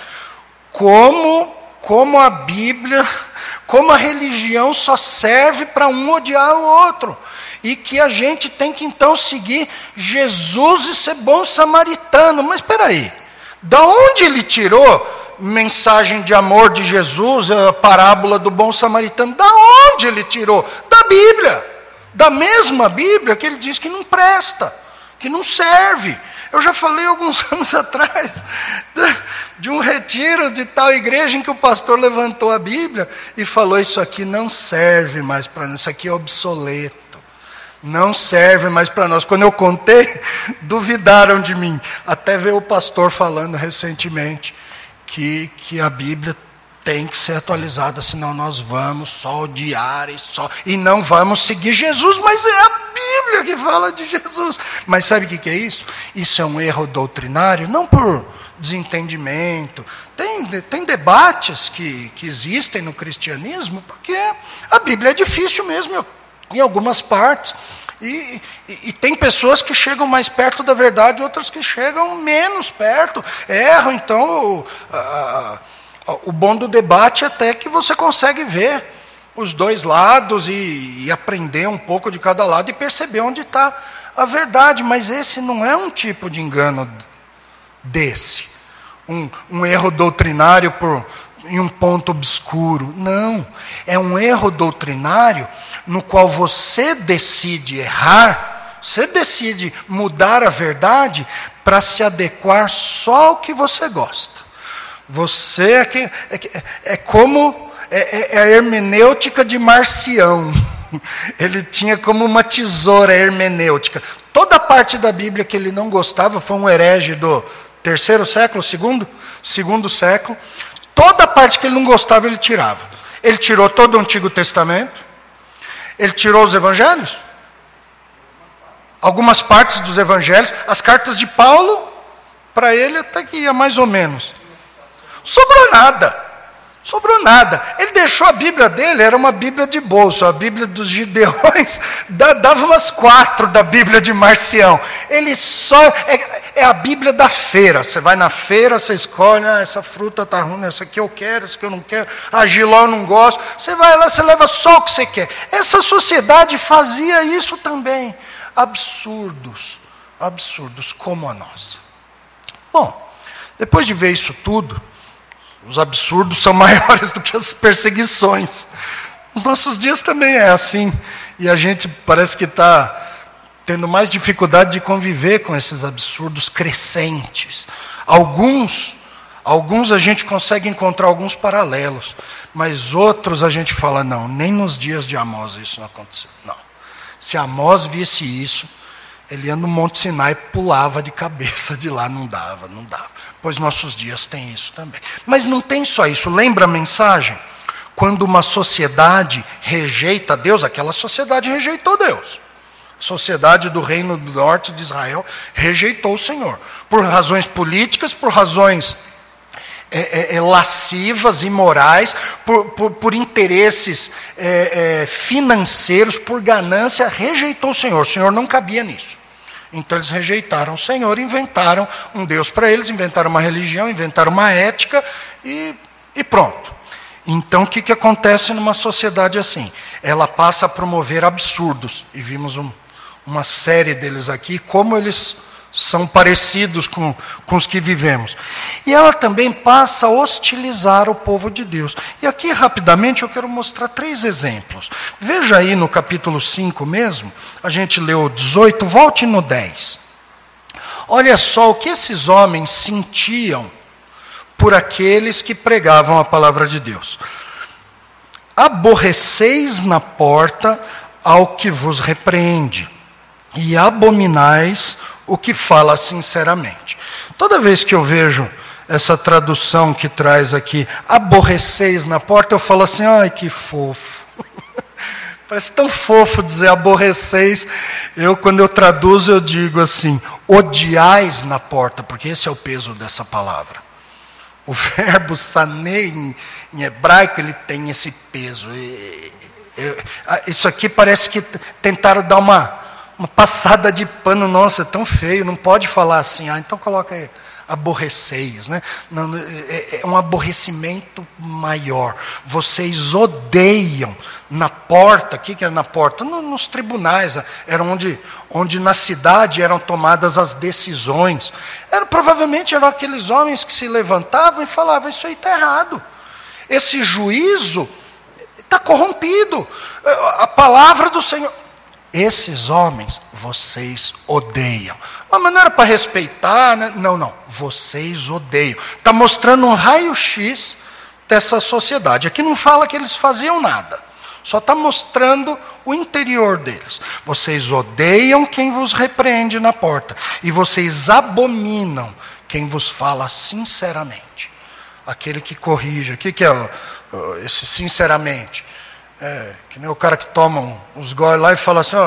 como a Bíblia, como a religião só serve para um odiar o outro. E que a gente tem que então seguir Jesus e ser bom samaritano. Mas espera aí, da onde ele tirou mensagem de amor de Jesus, a parábola do bom samaritano? Da onde ele tirou? Da Bíblia. Da mesma Bíblia que ele diz que não presta, que não serve. Eu já falei alguns anos atrás de um retiro de tal igreja em que o pastor levantou a Bíblia e falou, isso aqui não serve mais para nós, isso aqui é obsoleto. Não serve mais para nós. Quando eu contei, duvidaram de mim. Até veio o pastor falando recentemente que a Bíblia tem que ser atualizada, senão nós vamos só odiar e não vamos seguir Jesus. Mas é a Bíblia que fala de Jesus. Mas sabe o que é isso? Isso é um erro doutrinário, não por desentendimento. Tem debates que existem no cristianismo, porque a Bíblia é difícil mesmo em algumas partes. E tem pessoas que chegam mais perto da verdade, outras que chegam menos perto. Erram, então, o bom do debate é até que você consegue ver os dois lados e aprender um pouco de cada lado e perceber onde está a verdade. Mas esse não é um tipo de engano desse. Um erro doutrinário em um ponto obscuro. Não. É um erro doutrinário no qual você decide errar, você decide mudar a verdade para se adequar só ao que você gosta. Você é como a hermenêutica de Marcião. Ele tinha como uma tesoura hermenêutica. Toda a parte da Bíblia que ele não gostava, foi um herege do terceiro século, segundo século. Toda a parte que ele não gostava, ele tirava. Ele tirou todo o Antigo Testamento. Ele tirou os evangelhos. Algumas partes dos evangelhos. As cartas de Paulo, para ele até que ia mais ou menos. Sobrou nada. Sobrou nada. Ele deixou a Bíblia dele, era uma Bíblia de bolso. A Bíblia dos Gideões dava umas 4 da Bíblia de Marcião. Ele só... É a Bíblia da feira. Você vai na feira, você escolhe, essa fruta está ruim, essa aqui eu quero, essa aqui eu não quero, a giló eu não gosto. Você vai lá, você leva só o que você quer. Essa sociedade fazia isso também. Absurdos como a nossa. Bom, depois de ver isso tudo, os absurdos são maiores do que as perseguições. Nos nossos dias também é assim. E a gente parece que está tendo mais dificuldade de conviver com esses absurdos crescentes. Alguns a gente consegue encontrar alguns paralelos. Mas outros a gente fala, não, nem nos dias de Amós isso não aconteceu. Não. Se Amós visse isso, ele ia no Monte Sinai e pulava de cabeça de lá, não dava. Pois nossos dias tem isso também. Mas não tem só isso. Lembra a mensagem? Quando uma sociedade rejeita Deus, aquela sociedade rejeitou Deus. A sociedade do Reino do Norte de Israel rejeitou o Senhor. Por razões políticas, por razões lascivas, imorais, por interesses financeiros, por ganância, rejeitou o Senhor. O Senhor não cabia nisso. Então eles rejeitaram o Senhor, inventaram um Deus para eles, inventaram uma religião, inventaram uma ética e pronto. Então o que acontece numa sociedade assim? Ela passa a promover absurdos. E vimos uma série deles aqui, como eles são parecidos com os que vivemos. E ela também passa a hostilizar o povo de Deus. E aqui, rapidamente, eu quero mostrar 3 exemplos. Veja aí no capítulo 5 mesmo, a gente leu 18, volte no 10. Olha só o que esses homens sentiam por aqueles que pregavam a palavra de Deus. Aborreceis na porta ao que vos repreende, e abominais o que fala sinceramente. Toda vez que eu vejo essa tradução que traz aqui, aborreceis na porta, eu falo assim, ai que fofo. Parece tão fofo dizer aborreceis. Quando eu traduzo, eu digo assim, odiais na porta, porque esse é o peso dessa palavra. O verbo sanei em hebraico, ele tem esse peso. Isso aqui parece que tentaram dar uma passada de pano. Nossa, é tão feio, não pode falar assim. Então coloca aí, aborreceis, né? Não, é um aborrecimento maior. Vocês odeiam na porta. O que era na porta? Nos tribunais, era onde na cidade eram tomadas as decisões. Provavelmente eram aqueles homens que se levantavam e falavam, isso aí está errado. Esse juízo está corrompido. A palavra do Senhor... Esses homens, vocês odeiam. Mas não era para respeitar, né? Não. Vocês odeiam. Está mostrando um raio-x dessa sociedade. Aqui não fala que eles faziam nada. Só está mostrando o interior deles. Vocês odeiam quem vos repreende na porta. E vocês abominam quem vos fala sinceramente. Aquele que corrige. O que é esse sinceramente? Que nem o cara que toma uns goles lá e fala assim,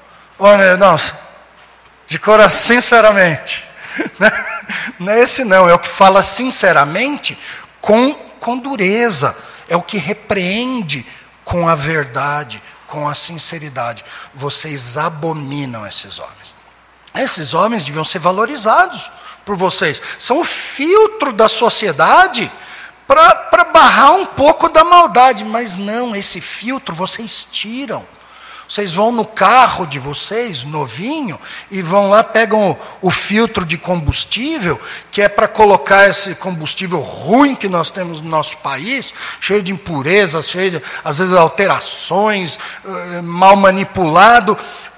nossa, de coração, sinceramente. Não é esse não, é o que fala sinceramente com dureza. É o que repreende com a verdade, com a sinceridade. Vocês abominam esses homens. Esses homens deviam ser valorizados por vocês. São o filtro da sociedade para barrar um pouco da maldade. Mas não, esse filtro vocês tiram. Vocês vão no carro de vocês, novinho, e vão lá, pegam o filtro de combustível, que é para colocar esse combustível ruim que nós temos no nosso país, cheio de impurezas, cheio de, às vezes, alterações, mal manipulado.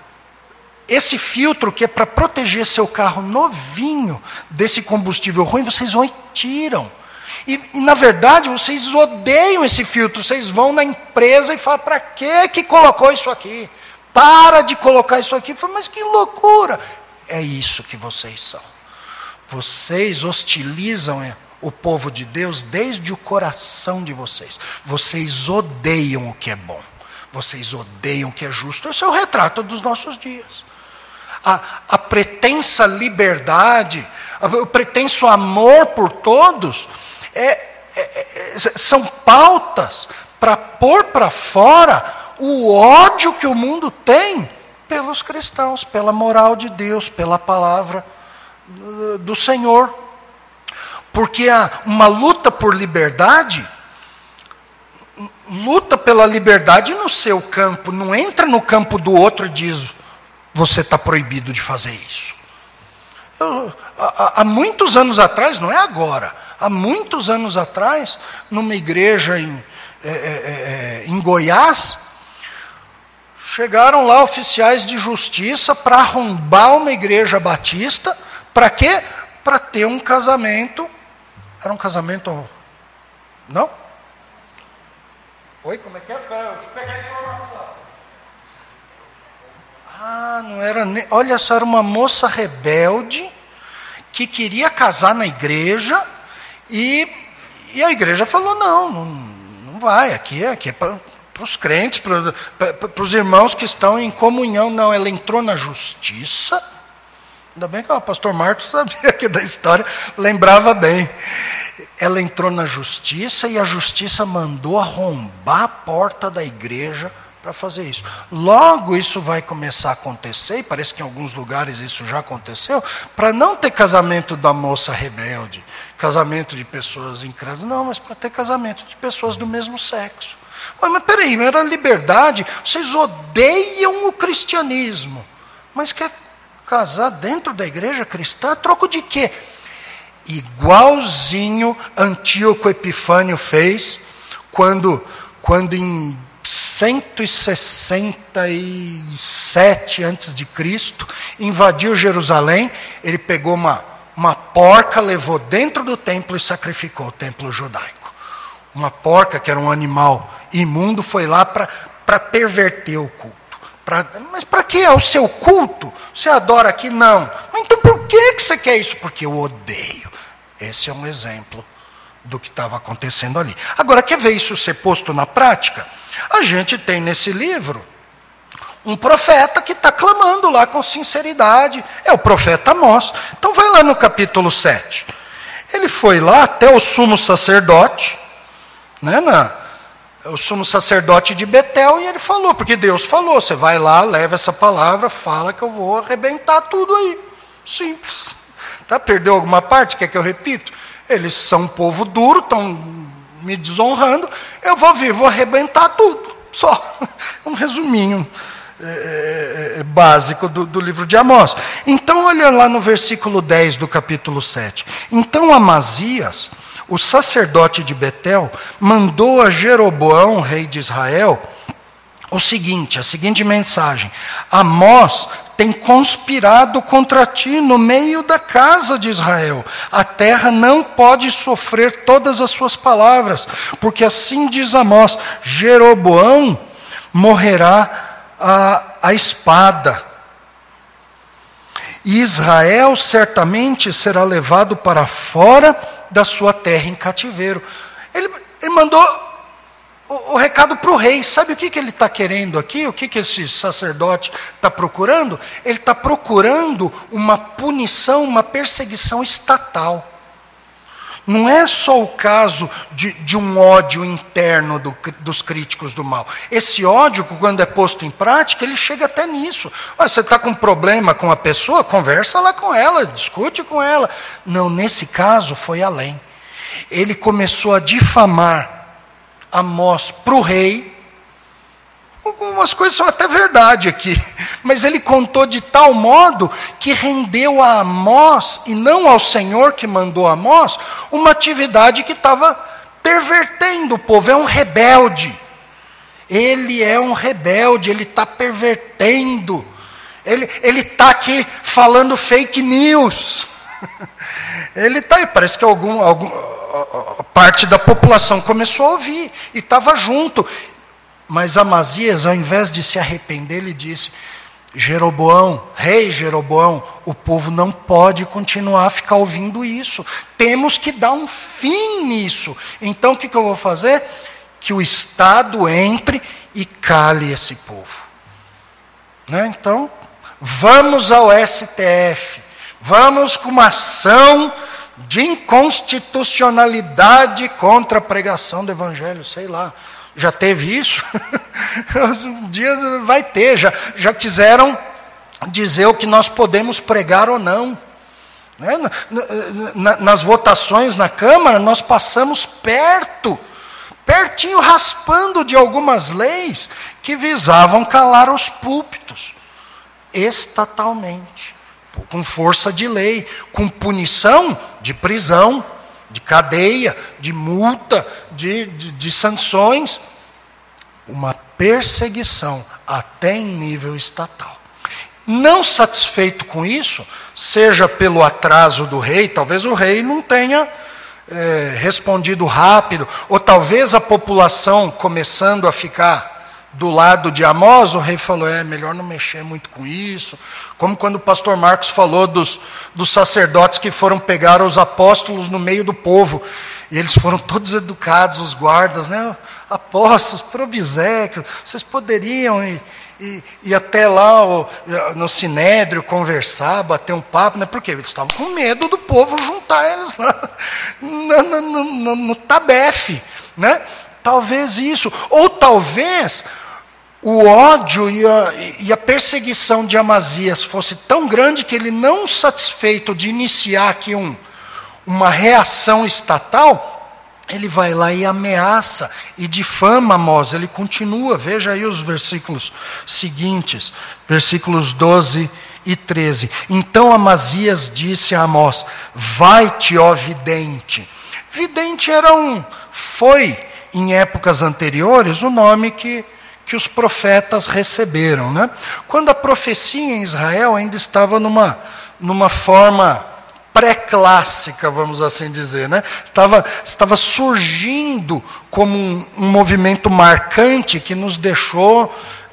Esse filtro que é para proteger seu carro novinho desse combustível ruim, vocês vão e tiram. E, na verdade, vocês odeiam esse filtro. Vocês vão na empresa e falam, para que colocou isso aqui? Para de colocar isso aqui. Falo, mas que loucura. É isso que vocês são. Vocês hostilizam o povo de Deus desde o coração de vocês. Vocês odeiam o que é bom. Vocês odeiam o que é justo. Esse é o retrato dos nossos dias. A pretensa liberdade, o pretenso amor por todos... são pautas para pôr para fora o ódio que o mundo tem pelos cristãos, pela moral de Deus, pela palavra do Senhor. Porque há uma luta por liberdade, luta pela liberdade no seu campo, não entra no campo do outro e diz, você está proibido de fazer isso. Há muitos anos atrás, não é agora, há muitos anos atrás, numa igreja em Goiás, chegaram lá oficiais de justiça para arrombar uma igreja batista. Para quê? Para ter um casamento. Era um casamento... Não? Oi, como é que é? Espera, eu te pegar a informação. Não era... Olha só, era uma moça rebelde que queria casar na igreja. E a igreja falou, não vai, aqui é para os crentes, para os irmãos que estão em comunhão. Não, ela entrou na justiça. Ainda bem que o pastor Marcos sabia aqui da história, lembrava bem. Ela entrou na justiça e a justiça mandou arrombar a porta da igreja para fazer isso. Logo isso vai começar a acontecer, e parece que em alguns lugares isso já aconteceu, para não ter casamento da moça rebelde, casamento de pessoas incrédulas, não, mas para ter casamento de pessoas do mesmo sexo. Mas peraí, era liberdade, vocês odeiam o cristianismo, mas Casar dentro da igreja cristã, a troco de quê? Igualzinho Antíoco Epifânio fez, quando em 167 a.C., invadiu Jerusalém, ele pegou uma porca, levou dentro do templo e sacrificou o templo judaico. Uma porca, que era um animal imundo, foi lá para perverter o culto. Mas para que é o seu culto? Você adora aqui? Não. Mas então por que você quer isso? Porque eu odeio. Esse é um exemplo do que estava acontecendo ali. Agora, quer ver isso ser posto na prática? A gente tem nesse livro um profeta que está clamando lá com sinceridade. É o profeta Amós. Então vai lá no capítulo 7. Ele foi lá até o sumo sacerdote, né, o sumo sacerdote de Betel, e ele falou, porque Deus falou, você vai lá, leva essa palavra, fala que eu vou arrebentar tudo aí. Simples. Tá? Perdeu alguma parte? Quer que eu repito? Eles são um povo duro, estão me desonrando, eu vou vir, vou arrebentar tudo. Só um resuminho básico do livro de Amós. Então, olha lá no versículo 10 do capítulo 7. Então Amazias, o sacerdote de Betel, mandou a Jeroboão, rei de Israel, a seguinte mensagem: Amós tem conspirado contra ti no meio da casa de Israel. A terra não pode sofrer todas as suas palavras, porque assim diz Amós: Jeroboão morrerá a espada, e Israel certamente será levado para fora da sua terra em cativeiro. Ele mandou o recado para o rei. Sabe o que ele está querendo aqui? O que esse sacerdote está procurando? Ele está procurando uma punição, uma perseguição estatal. Não é só o caso de um ódio interno dos críticos do mal. Esse ódio, quando é posto em prática, ele chega até nisso. Você está com um problema com a pessoa? Conversa lá com ela, discute com ela. Não, nesse caso foi além. Ele começou a difamar Amós para o rei. Algumas coisas são até verdade aqui, mas ele contou de tal modo que rendeu a Amós, e não ao Senhor que mandou Amós, uma atividade que estava pervertendo o povo. É um rebelde. Ele é um rebelde, ele está pervertendo. Ele está aqui falando fake news. Ele está aí, parece que parte da população começou a ouvir e estava junto. Mas Amazias, ao invés de se arrepender, ele disse: Jeroboão, rei Jeroboão, o povo não pode continuar a ficar ouvindo isso. Temos que dar um fim nisso. Então o que eu vou fazer? Que o Estado entre e cale esse povo. Né? Então, vamos ao STF. Vamos com uma ação de inconstitucionalidade contra a pregação do Evangelho, sei lá. Já teve isso? Um dia vai ter. Já quiseram dizer o que nós podemos pregar ou não. Né? Nas votações na Câmara, nós passamos pertinho, raspando de algumas leis que visavam calar os púlpitos, estatalmente, com força de lei, com punição de prisão, de cadeia, de multa, de sanções. Uma perseguição até em nível estatal. Não satisfeito com isso, seja pelo atraso do rei, talvez o rei não tenha respondido rápido, ou talvez a população começando a ficar do lado de Amós, o rei falou: melhor não mexer muito com isso. Como quando o pastor Marcos falou dos sacerdotes que foram pegar os apóstolos no meio do povo, e eles foram todos educados, os guardas, né? Apóstolos, por obséquio, vocês poderiam ir até lá no Sinédrio, conversar, bater um papo, né? Porque eles estavam com medo do povo juntar eles lá no tabefe, né? Talvez isso, ou talvez o ódio e a perseguição de Amazias fosse tão grande que ele, não satisfeito de iniciar aqui uma reação estatal, ele vai lá e ameaça e difama Amós. Ele continua, veja aí os versículos seguintes, versículos 12 e 13. Então Amazias disse a Amós: vai-te, ó vidente. Vidente foi, em épocas anteriores, o nome que os profetas receberam, né? Quando a profecia em Israel ainda estava numa forma pré-clássica, vamos assim dizer, né? Estava surgindo como um movimento marcante que nos deixou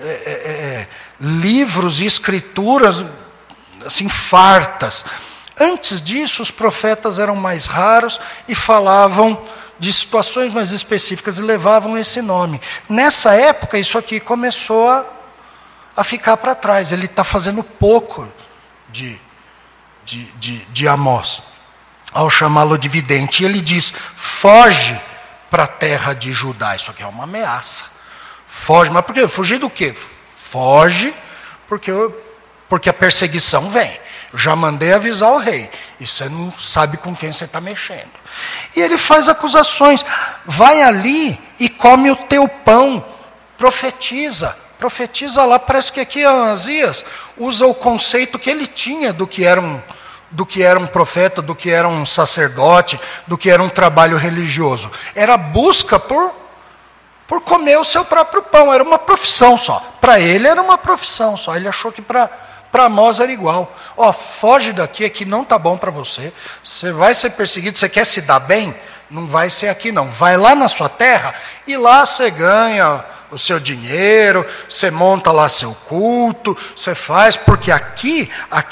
livros e escrituras assim fartas. Antes disso, os profetas eram mais raros e falavam de situações mais específicas e levavam esse nome. Nessa época, isso aqui começou a ficar para trás. Ele está fazendo pouco de Amós, ao chamá-lo de vidente. E ele diz: foge para a terra de Judá. Isso aqui é uma ameaça. Foge, mas por quê? Fugir do quê? Foge porque a perseguição vem. Eu já mandei avisar o rei. E você não sabe com quem você está mexendo. E ele faz acusações. Vai ali e come o teu pão. Profetiza. Profetiza lá. Parece que aqui Amazias usa o conceito que ele tinha do que era um profeta, do que era um sacerdote, do que era um trabalho religioso. Era a busca por comer o seu próprio pão. Era uma profissão só. Para ele era uma profissão só. Ele achou que para Amós era igual. Foge daqui, aqui não está bom para você. Você vai ser perseguido, você quer se dar bem? Não vai ser aqui não. Vai lá na sua terra e lá você ganha o seu dinheiro, você monta lá seu culto, você faz, porque aqui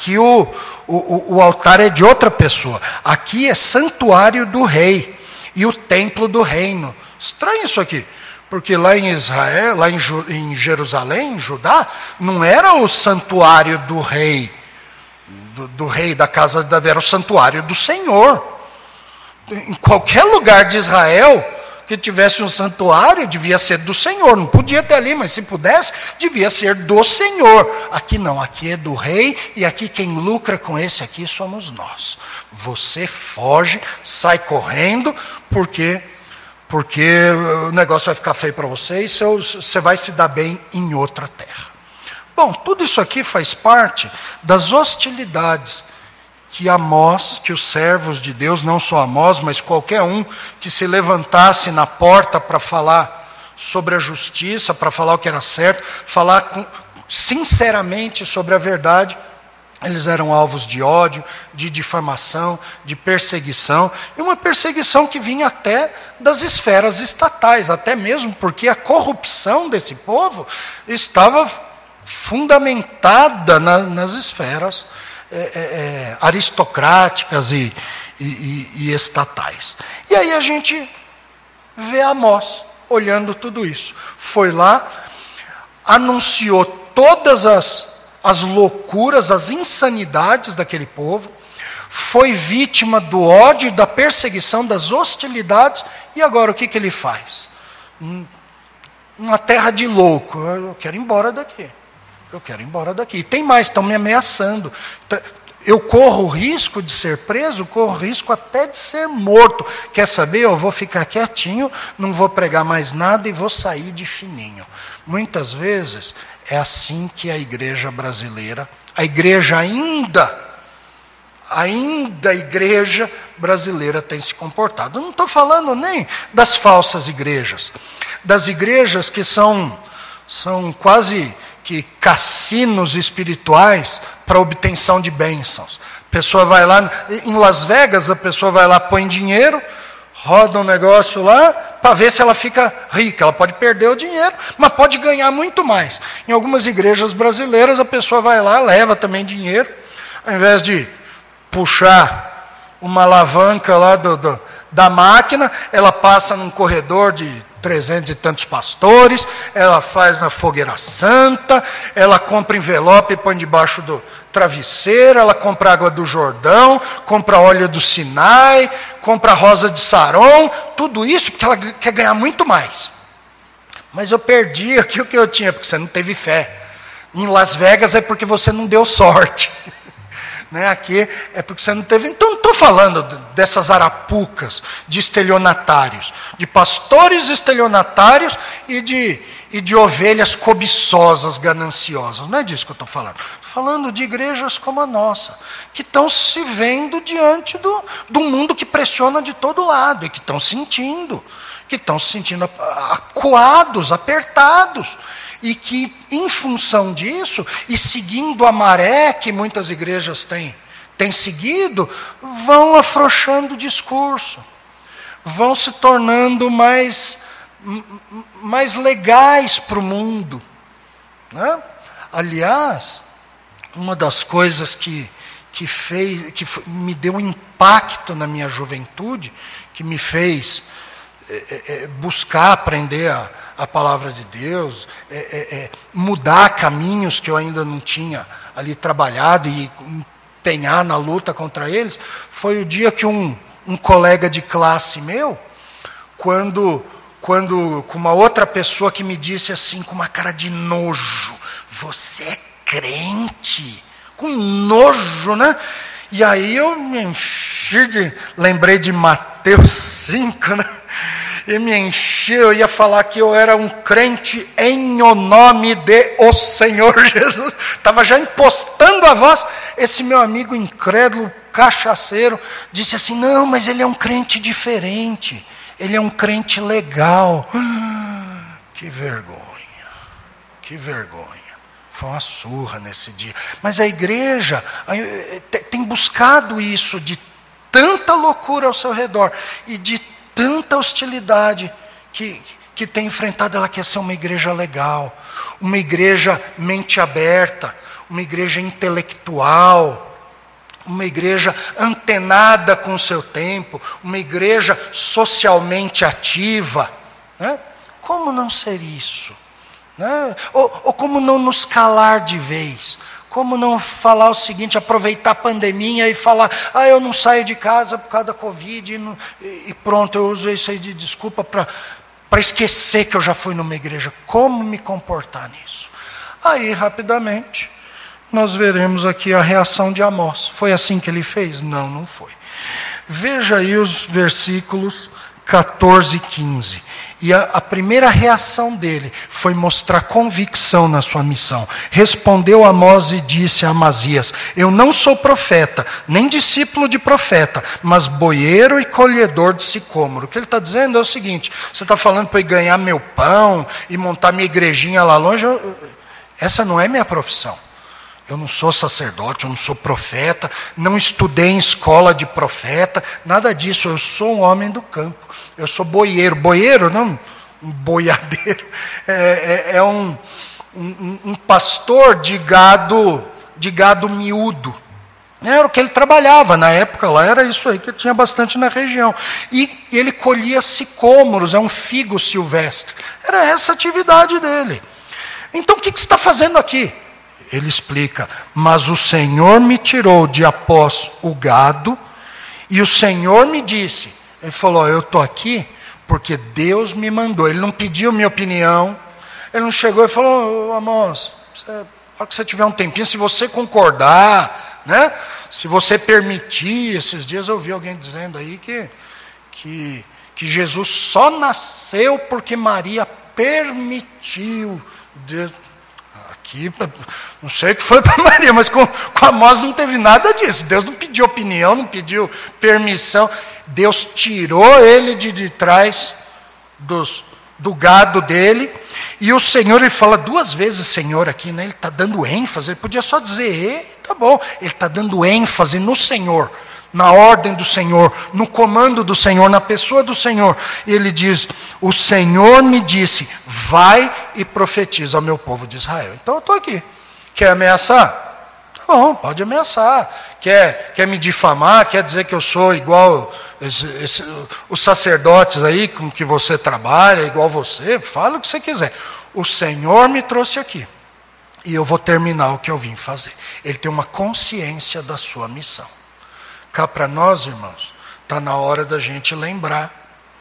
o altar é de outra pessoa. Aqui é santuário do rei e o templo do reino. Estranho isso aqui. Porque lá em Israel, lá em Jerusalém, em Judá, não era o santuário do rei, do rei da casa de Davi, era o santuário do Senhor. Em qualquer lugar de Israel que tivesse um santuário, devia ser do Senhor. Não podia ter ali, mas se pudesse, devia ser do Senhor. Aqui não, aqui é do rei, e aqui quem lucra com esse aqui somos nós. Você foge, sai correndo, porque o negócio vai ficar feio para você e você vai se dar bem em outra terra. Bom, tudo isso aqui faz parte das hostilidades que os servos de Deus, não só Amós, mas qualquer um que se levantasse na porta para falar sobre a justiça, para falar o que era certo, falar sinceramente sobre a verdade, eles eram alvos de ódio, de difamação, de perseguição, e uma perseguição que vinha até das esferas estatais, até mesmo porque a corrupção desse povo estava fundamentada nas esferas aristocráticas e estatais. E aí a gente vê Amós olhando tudo isso. Foi lá, anunciou todas as loucuras, as insanidades daquele povo, foi vítima do ódio, da perseguição, das hostilidades, e agora o que ele faz? Uma terra de louco. Eu quero ir embora daqui. Eu quero ir embora daqui. E tem mais, estão me ameaçando. Eu corro o risco de ser preso, corro o risco até de ser morto. Quer saber? Eu vou ficar quietinho, não vou pregar mais nada e vou sair de fininho. Muitas vezes é assim que a igreja brasileira, a igreja a igreja brasileira tem se comportado. Eu não estou falando nem das falsas igrejas, das igrejas que são quase que cassinos espirituais para obtenção de bênçãos. A pessoa vai lá, em Las Vegas, a pessoa vai lá, põe dinheiro, roda um negócio lá, para ver se ela fica rica. Ela pode perder o dinheiro, mas pode ganhar muito mais. Em algumas igrejas brasileiras, a pessoa vai lá, leva também dinheiro, ao invés de puxar uma alavanca lá da máquina, ela passa num corredor de 300 e tantos pastores, ela faz na fogueira santa, ela compra envelope e põe debaixo do travesseiro, ela compra água do Jordão, compra óleo do Sinai, compra rosa de Saron, tudo isso porque ela quer ganhar muito mais. Mas eu perdi aqui o que eu tinha, porque você não teve fé. Em Las Vegas é porque você não deu sorte. Aqui é porque você não teve. Então, não estou falando dessas arapucas de estelionatários, de pastores estelionatários e de ovelhas cobiçosas, gananciosas. Não é disso que eu estou falando. Estou falando de igrejas como a nossa, que estão se vendo diante do mundo que pressiona de todo lado, e que estão se sentindo acuados, apertados, e que, em função disso, e seguindo a maré que muitas igrejas têm seguido, vão afrouxando o discurso, vão se tornando mais legais para o mundo, né? Aliás, uma das coisas que me deu um impacto na minha juventude, que me fez buscar aprender a palavra de Deus, mudar caminhos que eu ainda não tinha ali trabalhado e empenhar na luta contra eles, foi o dia que um colega de classe meu, quando com uma outra pessoa que me disse assim, com uma cara de nojo, você é crente? Com nojo, né? E aí eu me enchi lembrei de Mateus 5, né? E me enchi, eu ia falar que eu era um crente em o nome de o Senhor Jesus. Estava já impostando a voz. Esse meu amigo incrédulo, cachaceiro, disse assim, não, mas ele é um crente diferente. Ele é um crente legal. Que vergonha, que vergonha. Foi uma surra nesse dia. Mas a igreja tem buscado isso de tanta loucura ao seu redor e de tanta hostilidade que tem enfrentado. Ela quer ser uma igreja legal, uma igreja mente aberta, uma igreja intelectual, uma igreja antenada com o seu tempo, uma igreja socialmente ativa, né? Como não ser isso? Né? Ou como não nos calar de vez? Como não falar o seguinte, aproveitar a pandemia e falar, eu não saio de casa por causa da Covid, e pronto, eu uso isso aí de desculpa para esquecer que eu já fui numa igreja. Como me comportar nisso? Aí, rapidamente, nós veremos aqui a reação de Amós. Foi assim que ele fez? Não, não foi. Veja aí os versículos 14 e 15. E a primeira reação dele foi mostrar convicção na sua missão. Respondeu Amós e disse a Amazias, eu não sou profeta, nem discípulo de profeta, mas boieiro e colhedor de sicômoro. O que ele está dizendo é o seguinte, você está falando para eu ganhar meu pão e montar minha igrejinha lá longe, essa não é minha profissão. Eu não sou sacerdote, eu não sou profeta, não estudei em escola de profeta, nada disso. Eu sou um homem do campo. Eu sou boieiro. Boieiro, não um boiadeiro. É um pastor de gado miúdo. Era o que ele trabalhava na época lá, era isso aí que tinha bastante na região. E ele colhia sicômoros, é um figo silvestre. Era essa a atividade dele. Então o que você está fazendo aqui? Ele explica, mas o Senhor me tirou de após o gado, e o Senhor me disse, ele falou, eu estou aqui porque Deus me mandou. Ele não pediu minha opinião, ele não chegou e falou, Amós, na hora que você tiver um tempinho, se você concordar, né, se você permitir, esses dias eu ouvi alguém dizendo aí que Jesus só nasceu porque Maria permitiu. Deus, aqui, não sei o que foi para Maria, mas com Amós não teve nada disso. Deus não pediu opinião, não pediu permissão. Deus tirou ele de trás do gado dele. E o Senhor, ele fala duas vezes Senhor aqui, né? Ele está dando ênfase, ele podia só dizer, tá bom. Ele está dando ênfase no Senhor, na ordem do Senhor, no comando do Senhor, na pessoa do Senhor. E ele diz, o Senhor me disse, vai e profetiza ao meu povo de Israel. Então eu estou aqui. Quer ameaçar? Tá bom, pode ameaçar. Quer me difamar? Quer dizer que eu sou igual os sacerdotes aí com que você trabalha, igual você? Fala o que você quiser. O Senhor me trouxe aqui. E eu vou terminar o que eu vim fazer. Ele tem uma consciência da sua missão. Cá para nós, irmãos, está na hora da gente lembrar,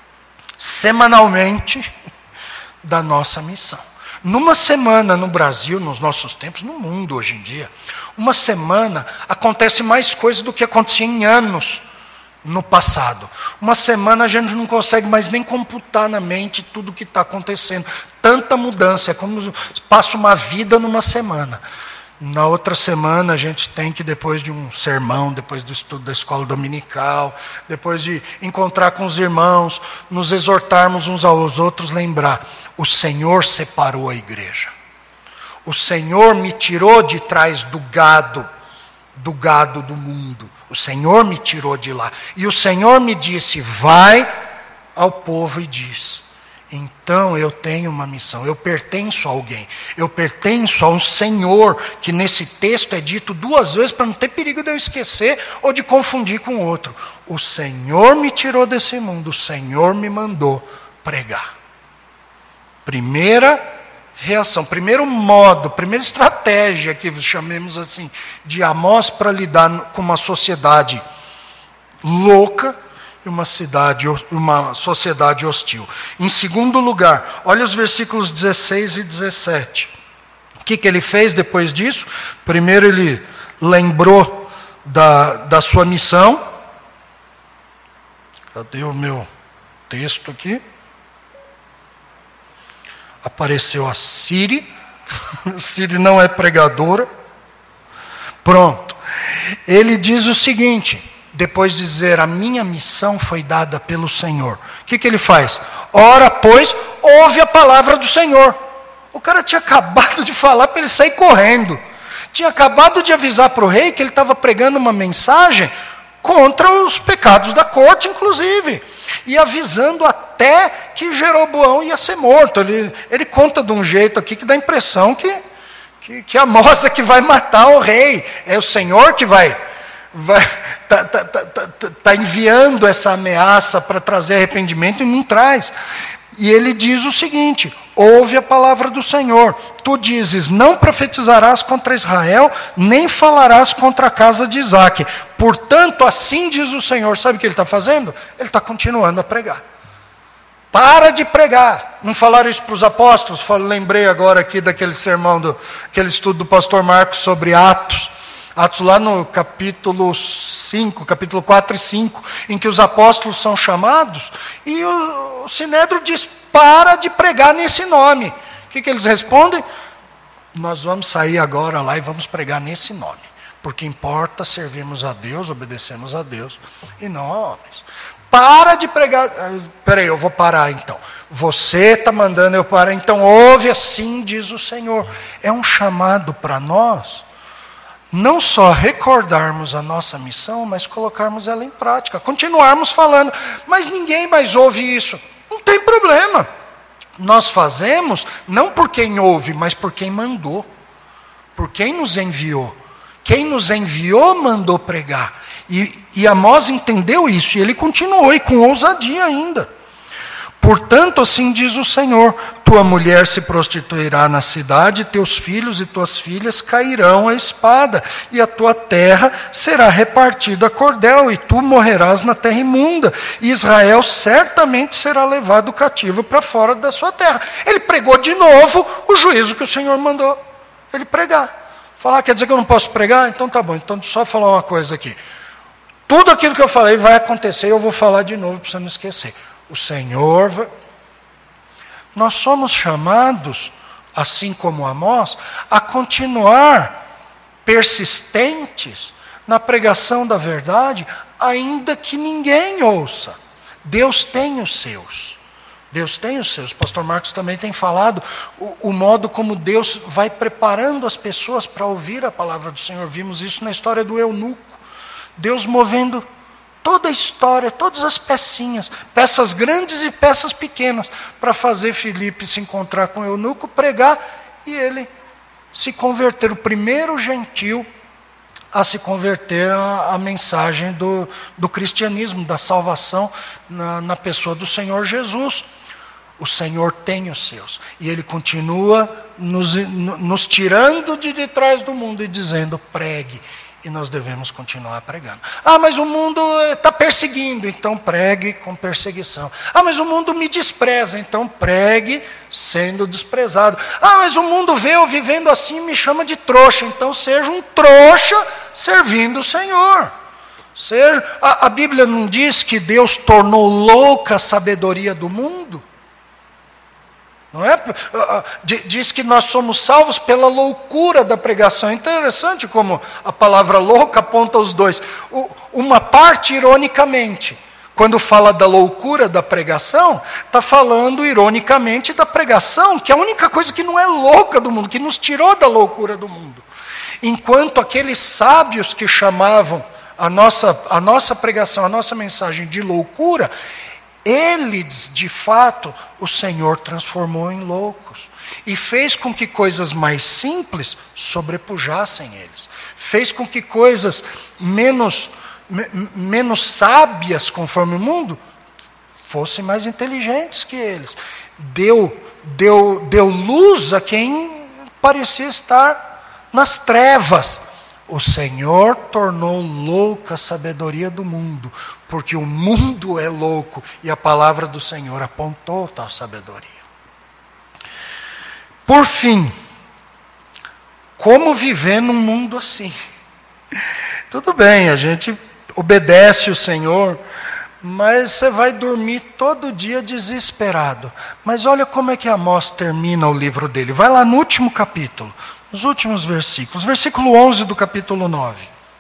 semanalmente, da nossa missão. Numa semana no Brasil, nos nossos tempos, no mundo hoje em dia, uma semana acontece mais coisa do que acontecia em anos no passado. Uma semana a gente não consegue mais nem computar na mente tudo o que está acontecendo. Tanta mudança, é como passa uma vida numa semana. Na outra semana a gente tem que, depois de um sermão, depois do estudo da escola dominical, depois de encontrar com os irmãos, nos exortarmos uns aos outros, lembrar: o Senhor separou a igreja. O Senhor me tirou de trás do gado do mundo. O Senhor me tirou de lá. E o Senhor me disse: vai ao povo e diz. Então eu tenho uma missão, eu pertenço a alguém, eu pertenço a um Senhor, que nesse texto é dito 2 vezes para não ter perigo de eu esquecer ou de confundir com outro. O Senhor me tirou desse mundo, o Senhor me mandou pregar. Primeira reação, primeiro modo, primeira estratégia, que chamemos assim, de Amós para lidar com uma sociedade louca, uma sociedade hostil. Em segundo lugar, olha os versículos 16 e 17. O que ele fez depois disso? Primeiro ele lembrou da sua missão. Cadê o meu texto aqui? Apareceu a Siri. Siri não é pregadora. Pronto. Ele diz o seguinte: depois de dizer, a minha missão foi dada pelo Senhor. O que ele faz? Ora, pois, ouve a palavra do Senhor. O cara tinha acabado de falar para ele sair correndo. Tinha acabado de avisar para o rei que ele estava pregando uma mensagem contra os pecados da corte, inclusive. E avisando até que Jeroboão ia ser morto. Ele conta de um jeito aqui que dá a impressão que Amós é que vai matar o rei. É o Senhor que tá enviando essa ameaça para trazer arrependimento e não traz. E ele diz o seguinte: ouve a palavra do Senhor. Tu dizes, não profetizarás contra Israel, nem falarás contra a casa de Isaque. Portanto, assim diz o Senhor. Sabe o que ele está fazendo? Ele está continuando a pregar. Para de pregar. Não falaram isso para os apóstolos? Lembrei agora aqui daquele sermão, aquele estudo do pastor Marcos sobre Atos. Atos lá no capítulo 5, capítulo 4 e 5, em que os apóstolos são chamados, e o Sinédrio diz: para de pregar nesse nome. O que eles respondem? Nós vamos sair agora lá e vamos pregar nesse nome, porque importa servirmos a Deus, obedecemos a Deus, e não a homens. Para de pregar. Peraí, eu vou parar então. Você está mandando eu parar, então ouve, assim diz o Senhor. É um chamado para nós, não só recordarmos a nossa missão, mas colocarmos ela em prática, continuarmos falando. Mas ninguém mais ouve isso. Não tem problema. Nós fazemos não por quem ouve, mas por quem mandou, por quem nos enviou. Quem nos enviou mandou pregar. E Amós entendeu isso, e ele continuou, e com ousadia ainda. Portanto, assim diz o Senhor: tua mulher se prostituirá na cidade, teus filhos e tuas filhas cairão à espada, e a tua terra será repartida a cordel, e tu morrerás na terra imunda, e Israel certamente será levado cativo para fora da sua terra. Ele pregou de novo o juízo que o Senhor mandou ele pregar. Falar, quer dizer que eu não posso pregar? Então tá bom, então só falar uma coisa aqui. Tudo aquilo que eu falei vai acontecer, eu vou falar de novo para você não esquecer. O Senhor, nós somos chamados, assim como Amós, a continuar persistentes na pregação da verdade, ainda que ninguém ouça. Deus tem os seus. Deus tem os seus. O pastor Marcos também tem falado o modo como Deus vai preparando as pessoas para ouvir a palavra do Senhor. Vimos isso na história do eunuco. Deus movendo toda a história, todas as pecinhas, peças grandes e peças pequenas, para fazer Filipe se encontrar com o eunuco, pregar, e ele se converter, o primeiro gentil a se converter à mensagem do cristianismo, da salvação na pessoa do Senhor Jesus. O Senhor tem os seus, e Ele continua nos tirando de trás do mundo e dizendo, pregue. E nós devemos continuar pregando. Ah, mas o mundo está perseguindo, então pregue com perseguição. Ah, mas o mundo me despreza, então pregue sendo desprezado. Ah, mas o mundo vê eu vivendo assim e me chama de trouxa, então seja um trouxa servindo o Senhor. A Bíblia não diz que Deus tornou louca a sabedoria do mundo? Não é? Diz que nós somos salvos pela loucura da pregação. Interessante como a palavra louca aponta os dois. Uma parte, ironicamente, quando fala da loucura da pregação, está falando ironicamente da pregação, que é a única coisa que não é louca do mundo, que nos tirou da loucura do mundo. Enquanto aqueles sábios que chamavam a nossa pregação, a nossa mensagem de loucura, eles, de fato, o Senhor transformou em loucos. E fez com que coisas mais simples sobrepujassem eles. Fez com que coisas menos sábias, conforme o mundo, fossem mais inteligentes que eles. Deu luz a quem parecia estar nas trevas. O Senhor tornou louca a sabedoria do mundo, porque o mundo é louco, e a palavra do Senhor apontou tal sabedoria. Por fim, como viver num mundo assim? Tudo bem, a gente obedece o Senhor, mas você vai dormir todo dia desesperado. Mas olha como é que Amós termina o livro dele. Vai lá no último capítulo, nos últimos versículos. Versículo 11 do capítulo 9.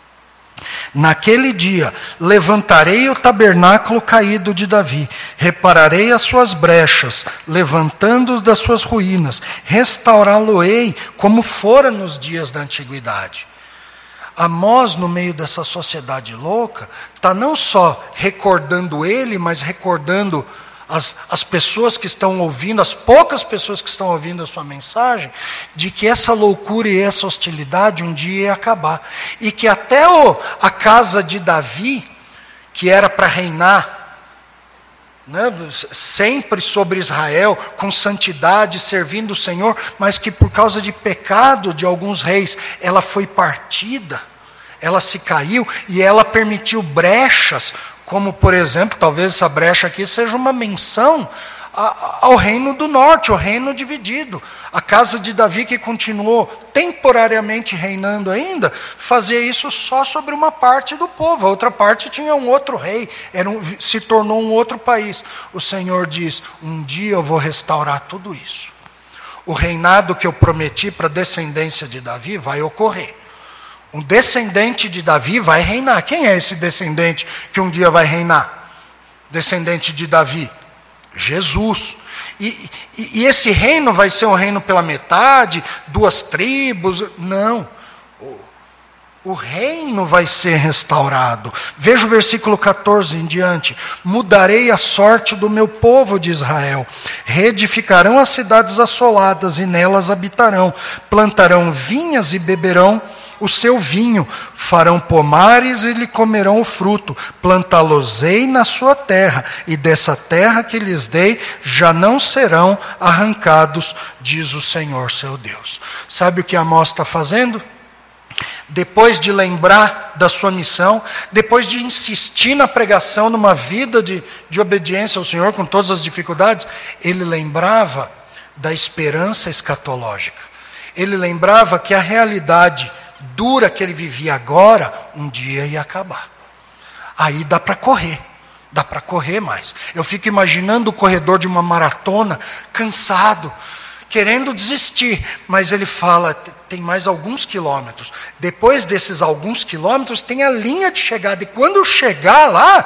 Naquele dia levantarei o tabernáculo caído de Davi, repararei as suas brechas, levantando-o das suas ruínas, restaurá-lo-ei como fora nos dias da antiguidade. Amós, no meio dessa sociedade louca, está não só recordando ele, mas recordando as pessoas que estão ouvindo, as poucas pessoas que estão ouvindo a sua mensagem, de que essa loucura e essa hostilidade um dia ia acabar. E que até a casa de Davi, que era para reinar, né, sempre sobre Israel, com santidade, servindo o Senhor, mas que por causa de pecado de alguns reis, ela foi partida, ela se caiu e ela permitiu brechas, como por exemplo, talvez essa brecha aqui seja uma menção ao reino do norte, o reino dividido. A casa de Davi, que continuou temporariamente reinando ainda, fazia isso só sobre uma parte do povo, a outra parte tinha um outro rei, se tornou um outro país. O Senhor diz, um dia eu vou restaurar tudo isso. O reinado que eu prometi para a descendência de Davi vai ocorrer. Um descendente de Davi vai reinar. Quem é esse descendente que um dia vai reinar? Descendente de Davi? Jesus. E esse reino vai ser um reino pela metade, 2 tribos? Não. O reino vai ser restaurado. Veja o versículo 14 em diante. Mudarei a sorte do meu povo de Israel. Reedificarão as cidades assoladas e nelas habitarão. Plantarão vinhas e beberão o seu vinho, farão pomares e lhe comerão o fruto, plantá-los-ei na sua terra, e dessa terra que lhes dei já não serão arrancados, diz o Senhor seu Deus. Sabe o que Amós está fazendo? Depois de lembrar da sua missão, depois de insistir na pregação, numa vida de obediência ao Senhor, com todas as dificuldades, ele lembrava da esperança escatológica. Ele lembrava que a realidade dura que ele vivia agora, um dia ia acabar. Aí dá para correr mais. Eu fico imaginando o corredor de uma maratona, cansado, querendo desistir, mas ele fala, tem mais alguns quilômetros. Depois desses alguns quilômetros, tem a linha de chegada, e quando eu chegar lá,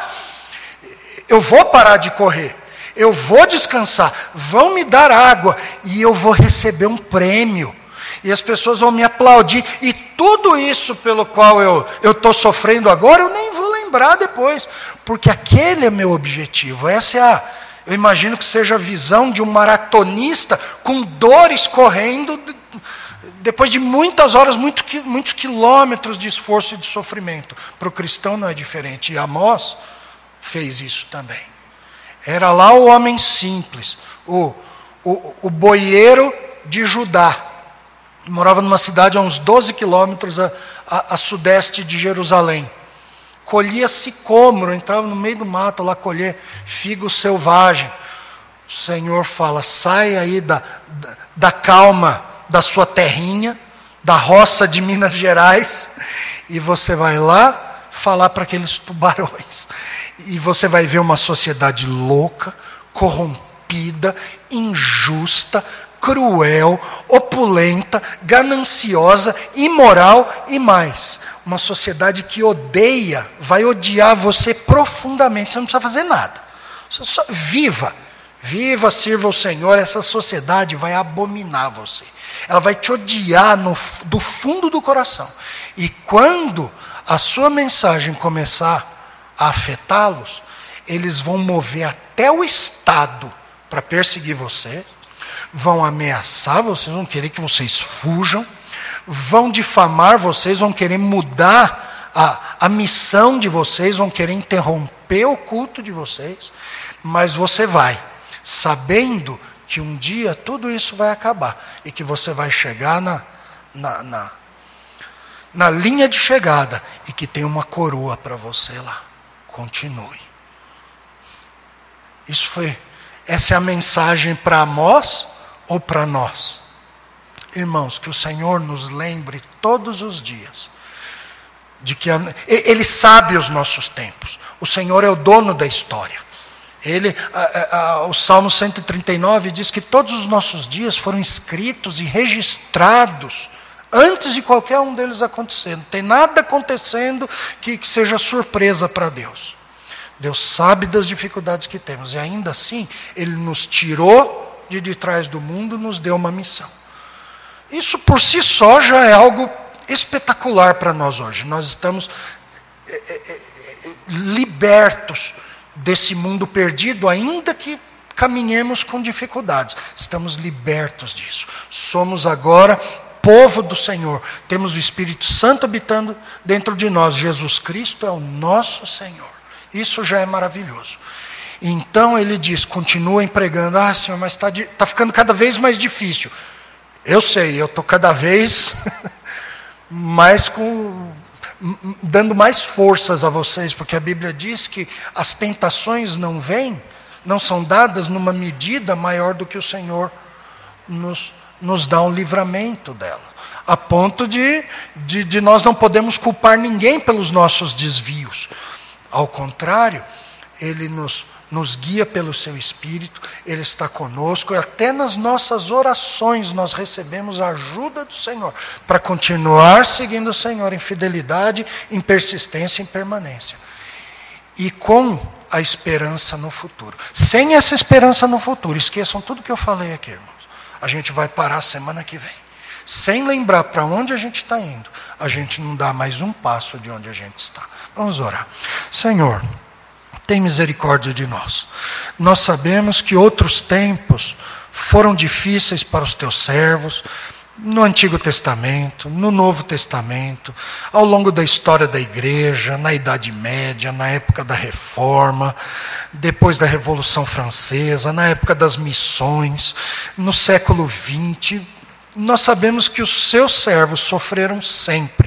eu vou parar de correr, eu vou descansar, vão me dar água, e eu vou receber um prêmio. E as pessoas vão me aplaudir. E tudo isso pelo qual eu estou sofrendo agora, eu nem vou lembrar depois. Porque aquele é meu objetivo. Essa eu imagino que seja a visão de um maratonista com dores correndo, depois de muitas horas, muitos quilômetros de esforço e de sofrimento. Para o cristão não é diferente. E Amós fez isso também. Era lá o homem simples, o boieiro de Judá. Morava numa cidade a uns 12 quilômetros a sudeste de Jerusalém. Colhia sicômoro, entrava no meio do mato lá colher figo selvagem. O Senhor fala, sai aí da calma da sua terrinha, da roça de Minas Gerais, e você vai lá falar para aqueles tubarões. E você vai ver uma sociedade louca, corrompida, corrompida, injusta, cruel, opulenta, gananciosa, imoral e mais. Uma sociedade que odeia, vai odiar você profundamente. Você não precisa fazer nada. Você só viva, sirva o Senhor. Essa sociedade vai abominar você. Ela vai te odiar do fundo do coração. E quando a sua mensagem começar a afetá-los, eles vão mover até o Estado para perseguir você, vão ameaçar vocês, vão querer que vocês fujam, vão difamar vocês, vão querer mudar a missão de vocês, vão querer interromper o culto de vocês, mas você vai, sabendo que um dia tudo isso vai acabar e que você vai chegar na linha de chegada e que tem uma coroa para você lá. Continue. Essa é a mensagem para Amós ou para nós? Irmãos, que o Senhor nos lembre todos os dias de que Ele sabe os nossos tempos. O Senhor é o dono da história. O Salmo 139 diz que todos os nossos dias foram escritos e registrados antes de qualquer um deles acontecer. Não tem nada acontecendo que seja surpresa para Deus. Deus sabe das dificuldades que temos. E ainda assim, Ele nos tirou de trás do mundo, nos deu uma missão. Isso por si só já é algo espetacular para nós hoje. Nós estamos libertos desse mundo perdido, ainda que caminhemos com dificuldades. Estamos libertos disso. Somos agora povo do Senhor. Temos o Espírito Santo habitando dentro de nós. Jesus Cristo é o nosso Senhor. Isso já é maravilhoso. Então ele diz, continuem pregando. Senhor, mas está ficando cada vez mais difícil. Eu sei, eu estou cada vez mais dando mais forças a vocês, porque a Bíblia diz que as tentações não são dadas numa medida maior do que o Senhor nos dá um livramento dela. A ponto de nós não podemos culpar ninguém pelos nossos desvios. Ao contrário, Ele nos guia pelo seu Espírito, Ele está conosco, e até nas nossas orações nós recebemos a ajuda do Senhor, para continuar seguindo o Senhor em fidelidade, em persistência, em permanência. E com a esperança no futuro. Sem essa esperança no futuro, esqueçam tudo que eu falei aqui, irmãos. A gente vai parar semana que vem. Sem lembrar para onde a gente está indo, a gente não dá mais um passo de onde a gente está. Vamos orar. Senhor, tem misericórdia de nós. Nós sabemos que outros tempos foram difíceis para os teus servos, no Antigo Testamento, no Novo Testamento, ao longo da história da igreja, na Idade Média, na época da Reforma, depois da Revolução Francesa, na época das missões, no século XX. Nós sabemos que os seus servos sofreram sempre,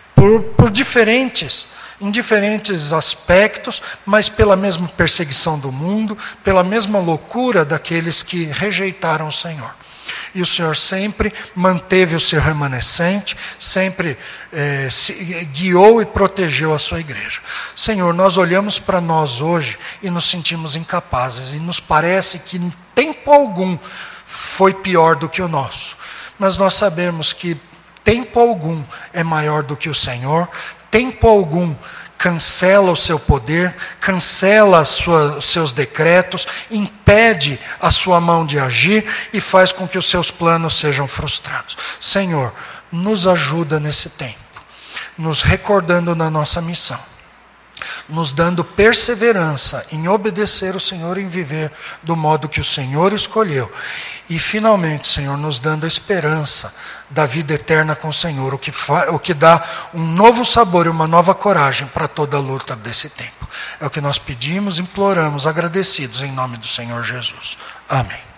em diferentes aspectos, mas pela mesma perseguição do mundo, pela mesma loucura daqueles que rejeitaram o Senhor. E o Senhor sempre manteve o seu remanescente, sempre guiou e protegeu a sua igreja. Senhor, nós olhamos para nós hoje e nos sentimos incapazes, e nos parece que em tempo algum foi pior do que o nosso. Mas nós sabemos que tempo algum é maior do que o Senhor, tempo algum cancela o seu poder, cancela os seus decretos, impede a sua mão de agir e faz com que os seus planos sejam frustrados. Senhor, nos ajuda nesse tempo, nos recordando na nossa missão, nos dando perseverança em obedecer o Senhor, em viver do modo que o Senhor escolheu. E finalmente, Senhor, nos dando a esperança da vida eterna com o Senhor, o que dá um novo sabor e uma nova coragem para toda a luta desse tempo. É o que nós pedimos, imploramos, agradecidos em nome do Senhor Jesus. Amém.